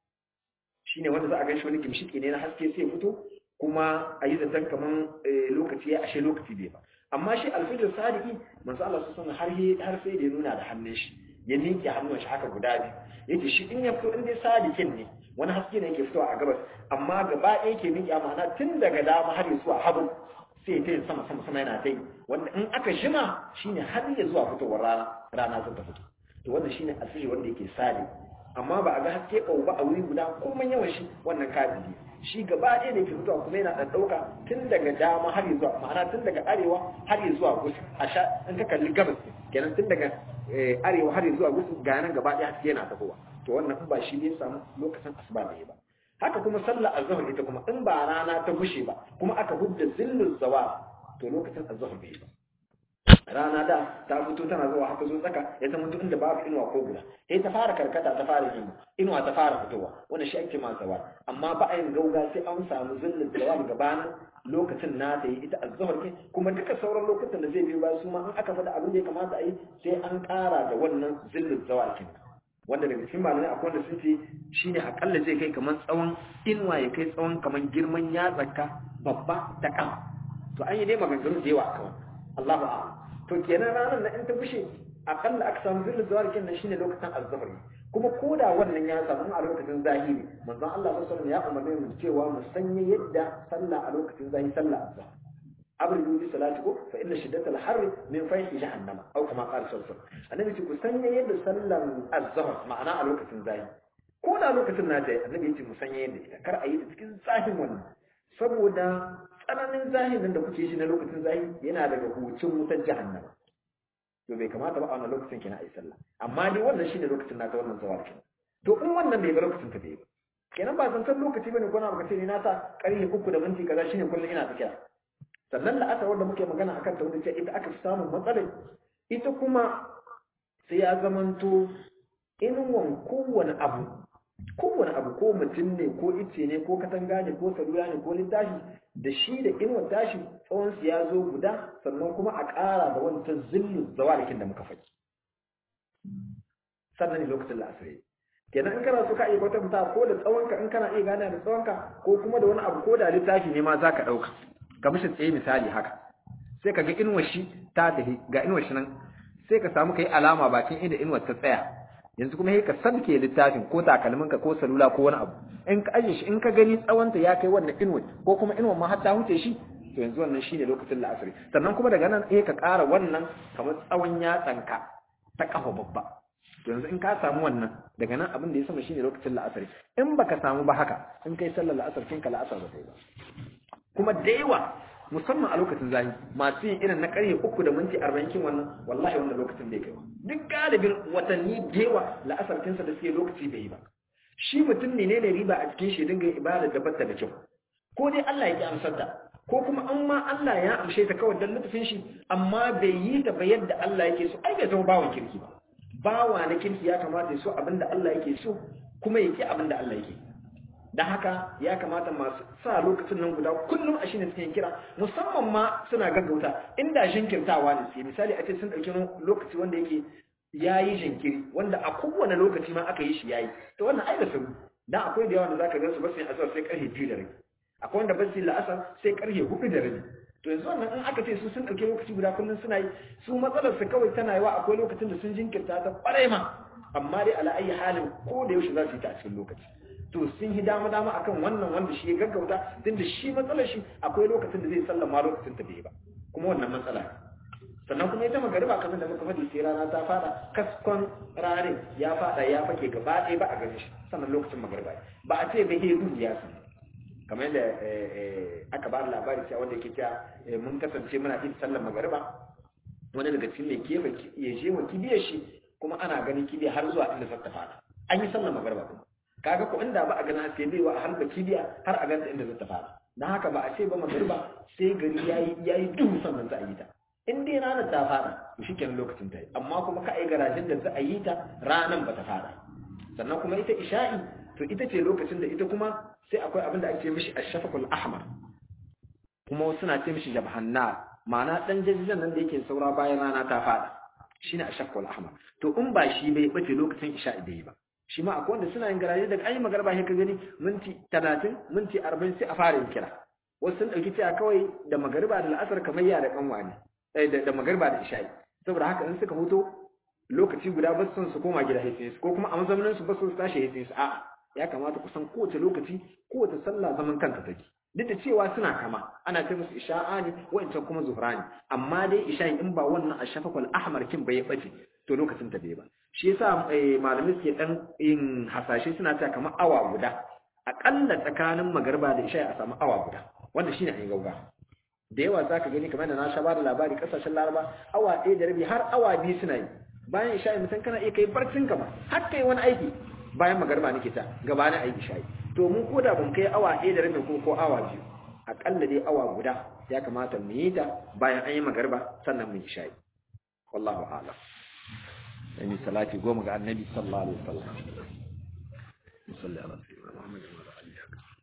shine wanda za a gan shi wani kimshiki ne na haske sai fito kuma a yi zaton kaman lokaci ya ashe lokaci bai ba amma shi alfijir sadiki manzo Allah su sanar har har sai da ya nuna da hannun shi ya ninke hannun shi haka guda biyu yace shi in ya fito in dai sadikin ne wani haske ne yake fitowa a gabas amma gaba ɗaya yake ninke ma'ana tun daga dama har zuwa hagu sai ta yin sama sama sama yana ta yi wanda in aka jima shine har ya zuwa fitowar rana rana zan ta fito to wannan shine alfijir wanda yake sadi amma ba a ga haske ƙau ba a wuri guda komai yawan shi wannan kadidi shi gaba ɗaya da ke fitowa kuma yana ɗan ɗauka tun daga dama har zuwa ma'ana tun daga arewa har zuwa gusu a sha in ka kalli gabas kenan tun daga arewa har zuwa gusu ga nan gaba ɗaya haske yana tafowa to wannan in ba shi ne samu lokacin asuba da ba haka kuma sallar azhar ita kuma in ba rana ta gushe ba kuma aka hudda zillul zawal to lokacin azhar bai ba rana da ta fito tana zuwa haka zo tsaka ya zama duk inda babu inuwa ko guda sai ta fara karkata ta fara yin inuwa ta fara fitowa wanda shi ake ma zawal amma ba a yin gauga sai an samu zillin zawal gabanin lokacin na ta yi ita azhar ke kuma duka sauran lokutan da zai biyo ba su ma in aka faɗa abin da ya kamata a yi sai an ƙara da wannan zillin zawal kin wanda daga cikin malamai akwai wanda sun ce shine akalla zai kai kamar tsawon inuwa ya kai tsawon kamar girman yatsarka babba ta kama to an yi dai maganganu da yawa a kawai Allahu a'lam to kenan ranar na in ta bushe akalla aka samu zillin zawar kenan shine lokacin azhar kuma koda wannan ya samu a lokacin zahiri manzon Allah sallallahu alaihi wasallam ya umarne mu cewa mu sanya yadda sallah a lokacin zahiri sallah azhar abin bi salatiku fa inna shiddatal harri min fayhi jahannama aw kama qala sallallahu alaihi wasallam annabi ce ku sanya yadda sallan azhar ma'ana a lokacin zahiri koda lokacin na tayi annabi ya ce mu sanya yadda ita kar a yi ta cikin zahirin wannan saboda tsananin zahirin da kuke shi na lokacin zahiri yana daga hucin wutar jahannama to bai kamata ba a wannan lokacin kina ayi sallah amma dai wannan shine lokacin naka wannan zawar kin to in wannan bai ga lokacin ka bai ba kenan ba san san lokaci bane ko na baka ce ni na sa karfe uku da minti kaza shine kullun ina tafiya sannan da aka wanda muke magana akan ta wanda ce ita aka samu matsala ita kuma sai ya zamanto inuwan kowane abu kowane abu ko mutum ne ko ice ne ko katanga ne ko salula ne ko littafi da shi da inuwar tashi tsawon su ya zo guda sannan kuma a ƙara da wancan zillin zawalikin da muka faɗi sannan ne lokacin la'asari kenan in kana so ka iya kwatanta ko da tsawonka in kana iya gane da tsawonka ko kuma da wani abu ko da littafi ne ma za ka ɗauka ka mishi tsaye misali haka sai ka ga inuwar shi ta tafi ga inuwar shi nan sai ka samu ka yi alama bakin inda inuwar ta tsaya yanzu kuma sai ka sabke littafin ko takalminka ko salula ko wani abu in ka aje shi in ka gani tsawonta ya kai wannan inuwar ko kuma inuwar ma har ta huce shi to yanzu wannan shine lokacin la'asari sannan kuma daga nan sai ka ƙara wannan kamar tsawon yatsanka ta kafa babba to yanzu in ka samu wannan daga nan abin da ya sama shine lokacin la'asari in baka samu ba haka in kai sallar la'asar kinka la'asar ba sai ba kuma da yawa musamman a lokacin zahi masu yin irin na karye uku da minti arba'in kin wannan wallahi wannan lokacin bai kai ba duk galibin watanni da yawa la'asar kinsa da suke lokaci bai yi ba shi mutum ne ne riba a cikin shi dinga ibada da batta da kyau ko dai Allah ya ki amsar ta ko kuma an ma Allah ya amshe ta kawai dan lutufin shi amma bai yi ta ba yadda Allah yake so ai bai zama bawan kirki ba bawa na kirki ya kamata ya so abinda Allah yake so kuma ya ki abinda Allah yake dan haka ya kamata masu sa lokacin nan guda kullum a shine suke kira musamman ma suna gaggauta inda jinkirtawa ne sai misali a ce sun dauki lokaci wanda yake yayi jinkiri wanda a kowane lokaci ma aka yi shi yayi to wannan ai da sabu dan akwai da yawa da zaka ga su ba sai azar sai karfe biyu da rabi akwai wanda ba sai la'asar sai karfe hudu da rabi to yanzu wannan in aka ce su sun dauke lokaci guda kullum suna yi su matsalar su kawai tana yawa akwai lokacin da sun jinkirta ta kwarai ma amma dai ala ayi halin ko da yaushe za su yi ta a cikin lokaci to sun yi dama dama akan wannan wanda shi ya gaggauta tunda shi matsalar shi akwai lokacin da zai sallama lokacin ta bai ba kuma wannan matsala sannan kuma ita magariba kamar da muka faɗi sai rana ta fada kaskon ranin ya fada ya fake gaba ɗaya ba a gani shi sannan lokacin magariba ba a ce bai hedu ya su kamar yadda aka ba da labari cewa wanda yake cewa mun kasance muna yin sallar magariba wani daga cikin mai kefa ya je wa kibiyar shi kuma ana ganin kibiya har zuwa inda zata fada an yi sallar magariba kuma kaga ko inda ba a ganin haske zai wa a harba kibiya har a ganta inda zata fada dan haka ba a ce ba magariba sai gari yayi yayi duhu sannan za a yi ta in dai ranar ta fada to shikenan lokacin ta yi amma kuma ka ai garajin da za a yi ta ranar ba ta fada sannan kuma ita isha'i to ita ce lokacin da ita kuma sai akwai abin da ake mishi ash-shafaqul ahmar kuma suna ce mishi jabhannar ma'ana dan jajjan nan da yake saura bayan rana ta fada shine ash-shafaqul ahmar to in ba shi bai bace lokacin isha'i da yi ba shi ma akwai wanda suna yin garaje daga ayi magarba sai ka gani minti talatin minti arba'in sai a fara yin kira wasu sun dauki cewa kawai da magariba da al'asar kamar ya da kanwa ne da da magariba da isha'i saboda haka in suka fito lokaci guda ba su su koma gida sai su ko kuma a mazaunin su ba su tashi sai su a'a ya kamata ku san kowace lokaci kowace sallah zaman kanta take duk da cewa suna kama ana ce musu isha'a ne wa'ancan kuma zuhra ne amma dai isha'i in ba wannan ashafaqul ahmar kin bai bace to lokacin ta bai ba shi yasa malamai suke dan yin hasashe suna cewa kamar awa guda akalla tsakanin magariba da isha'i a samu awa guda wanda shine an gauga da yawa zaka gani kamar da na sha bada labari kasashen Laraba awa ɗaya da rabi har awa biyu suna yi bayan isha'i mutum kana iya kai barcin ka ba har kai wani aiki bayan magariba nake ta gabanin aiki isha'i to mun koda ban kai awa ɗaya da rabi ko ko awa biyu akalla dai awa guda ya kamata mu yi ta bayan an yi magariba sannan mu yi isha'i wallahu a'lam يعني صلاتي قوم على النبي صلى الله عليه وسلم نصلي على سيدنا محمد وعلى آله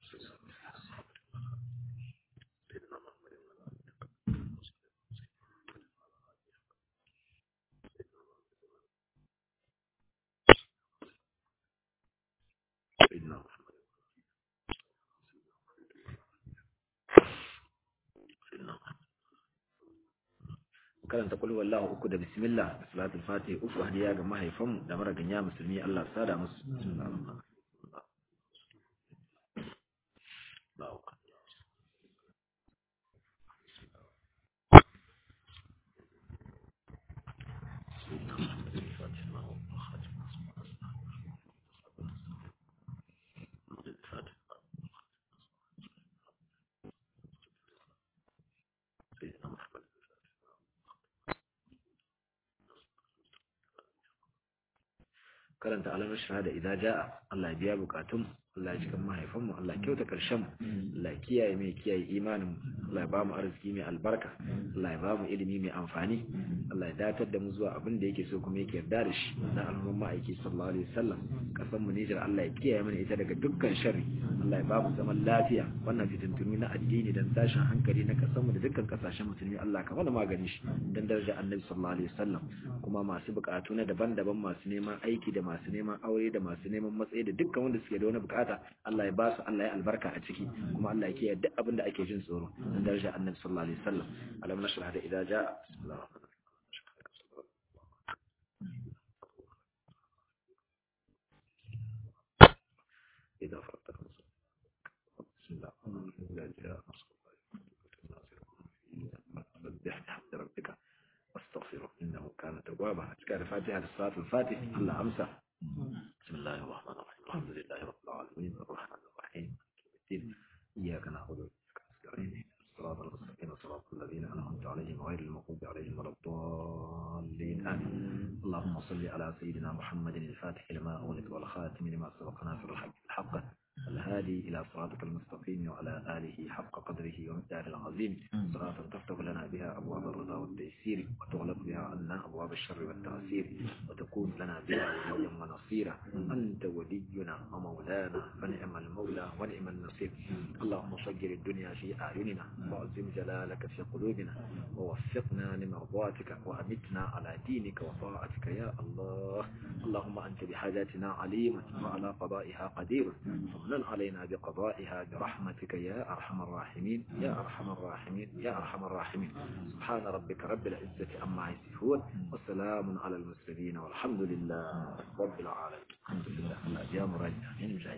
سيدنا محمد سيدنا محمد karanta kullu wallahu uku da bismillah da salatul fatih uku hadiya ga mahaifanmu da maraganya musulmi Allah sada musu karanta alamar shahada idan ja'a Allah ya biya bukatun Allah ya cikin mahaifanmu Allah ya kyauta karshen Allah ya kiyaye mai kiyaye imanin Allah ya ba mu arziki mai albarka Allah ya ba mu ilimi mai amfani Allah ya datar da mu zuwa abin da yake so kuma yake yarda da shi na al'umman ma'aiki sallallahu alaihi wasallam kasan mu Niger Allah ya kiyaye mana ita daga dukkan sharri Allah ya ba mu zaman lafiya wannan fitintunu na addini dan tashin hankali na kasan mu da dukkan kasashen musulmi Allah ka mana magani shi dan darajar Annabi sallallahu alaihi wasallam kuma masu bukatu na daban-daban masu neman aiki da masu neman aure da masu neman matsayi da dukkan wanda suke da wani bukata Allah ya ba su Allah ya albarka a ciki kuma Allah ya kiyaye duk abin da ake jin tsoro dan darajar Annabi sallallahu alaihi wasallam alam nashrah da idza jaa bismillahir rahmanir rahim idza faragta bismillah idza jaa سبح بحمد ربك واستغفره انه كان توابا كان فاتحه للصلاه الفاتح الله امسح بسم الله الرحمن الرحيم الحمد لله رب العالمين الرحمن الرحيم اياك نعبد واياك نستعين الصراط المستقيم صراط الذين انعمت عليهم غير المغضوب عليهم ولا الضالين امين اللهم صل على سيدنا محمد الفاتح لما اغلق والخاتم لما سبق ناصر الحق الحق الهادي إلى صراطك المستقيم وعلى آله حق قدره ومقداره العظيم صراطا تفتح لنا بها أبواب الرضا والتيسير وتغلق بها عنا أبواب الشر والتعسير وتكون لنا بها وليا ونصيرا أنت ولينا ومولانا فنعم المولى ونعم النصير اللهم صجر الدنيا في أعيننا وعظم جلالك في قلوبنا ووفقنا لمرضاتك وأمتنا على دينك وطاعتك يا الله اللهم أنت بحاجاتنا عليم وعلى قضائها قدير فضلا علينا بقضائها برحمتك يا أرحم الراحمين يا أرحم الراحمين يا أرحم الراحمين سبحان ربك رب العزة عما يصفون والسلام على المرسلين والحمد لله رب العالمين الحمد لله الأيام راجعة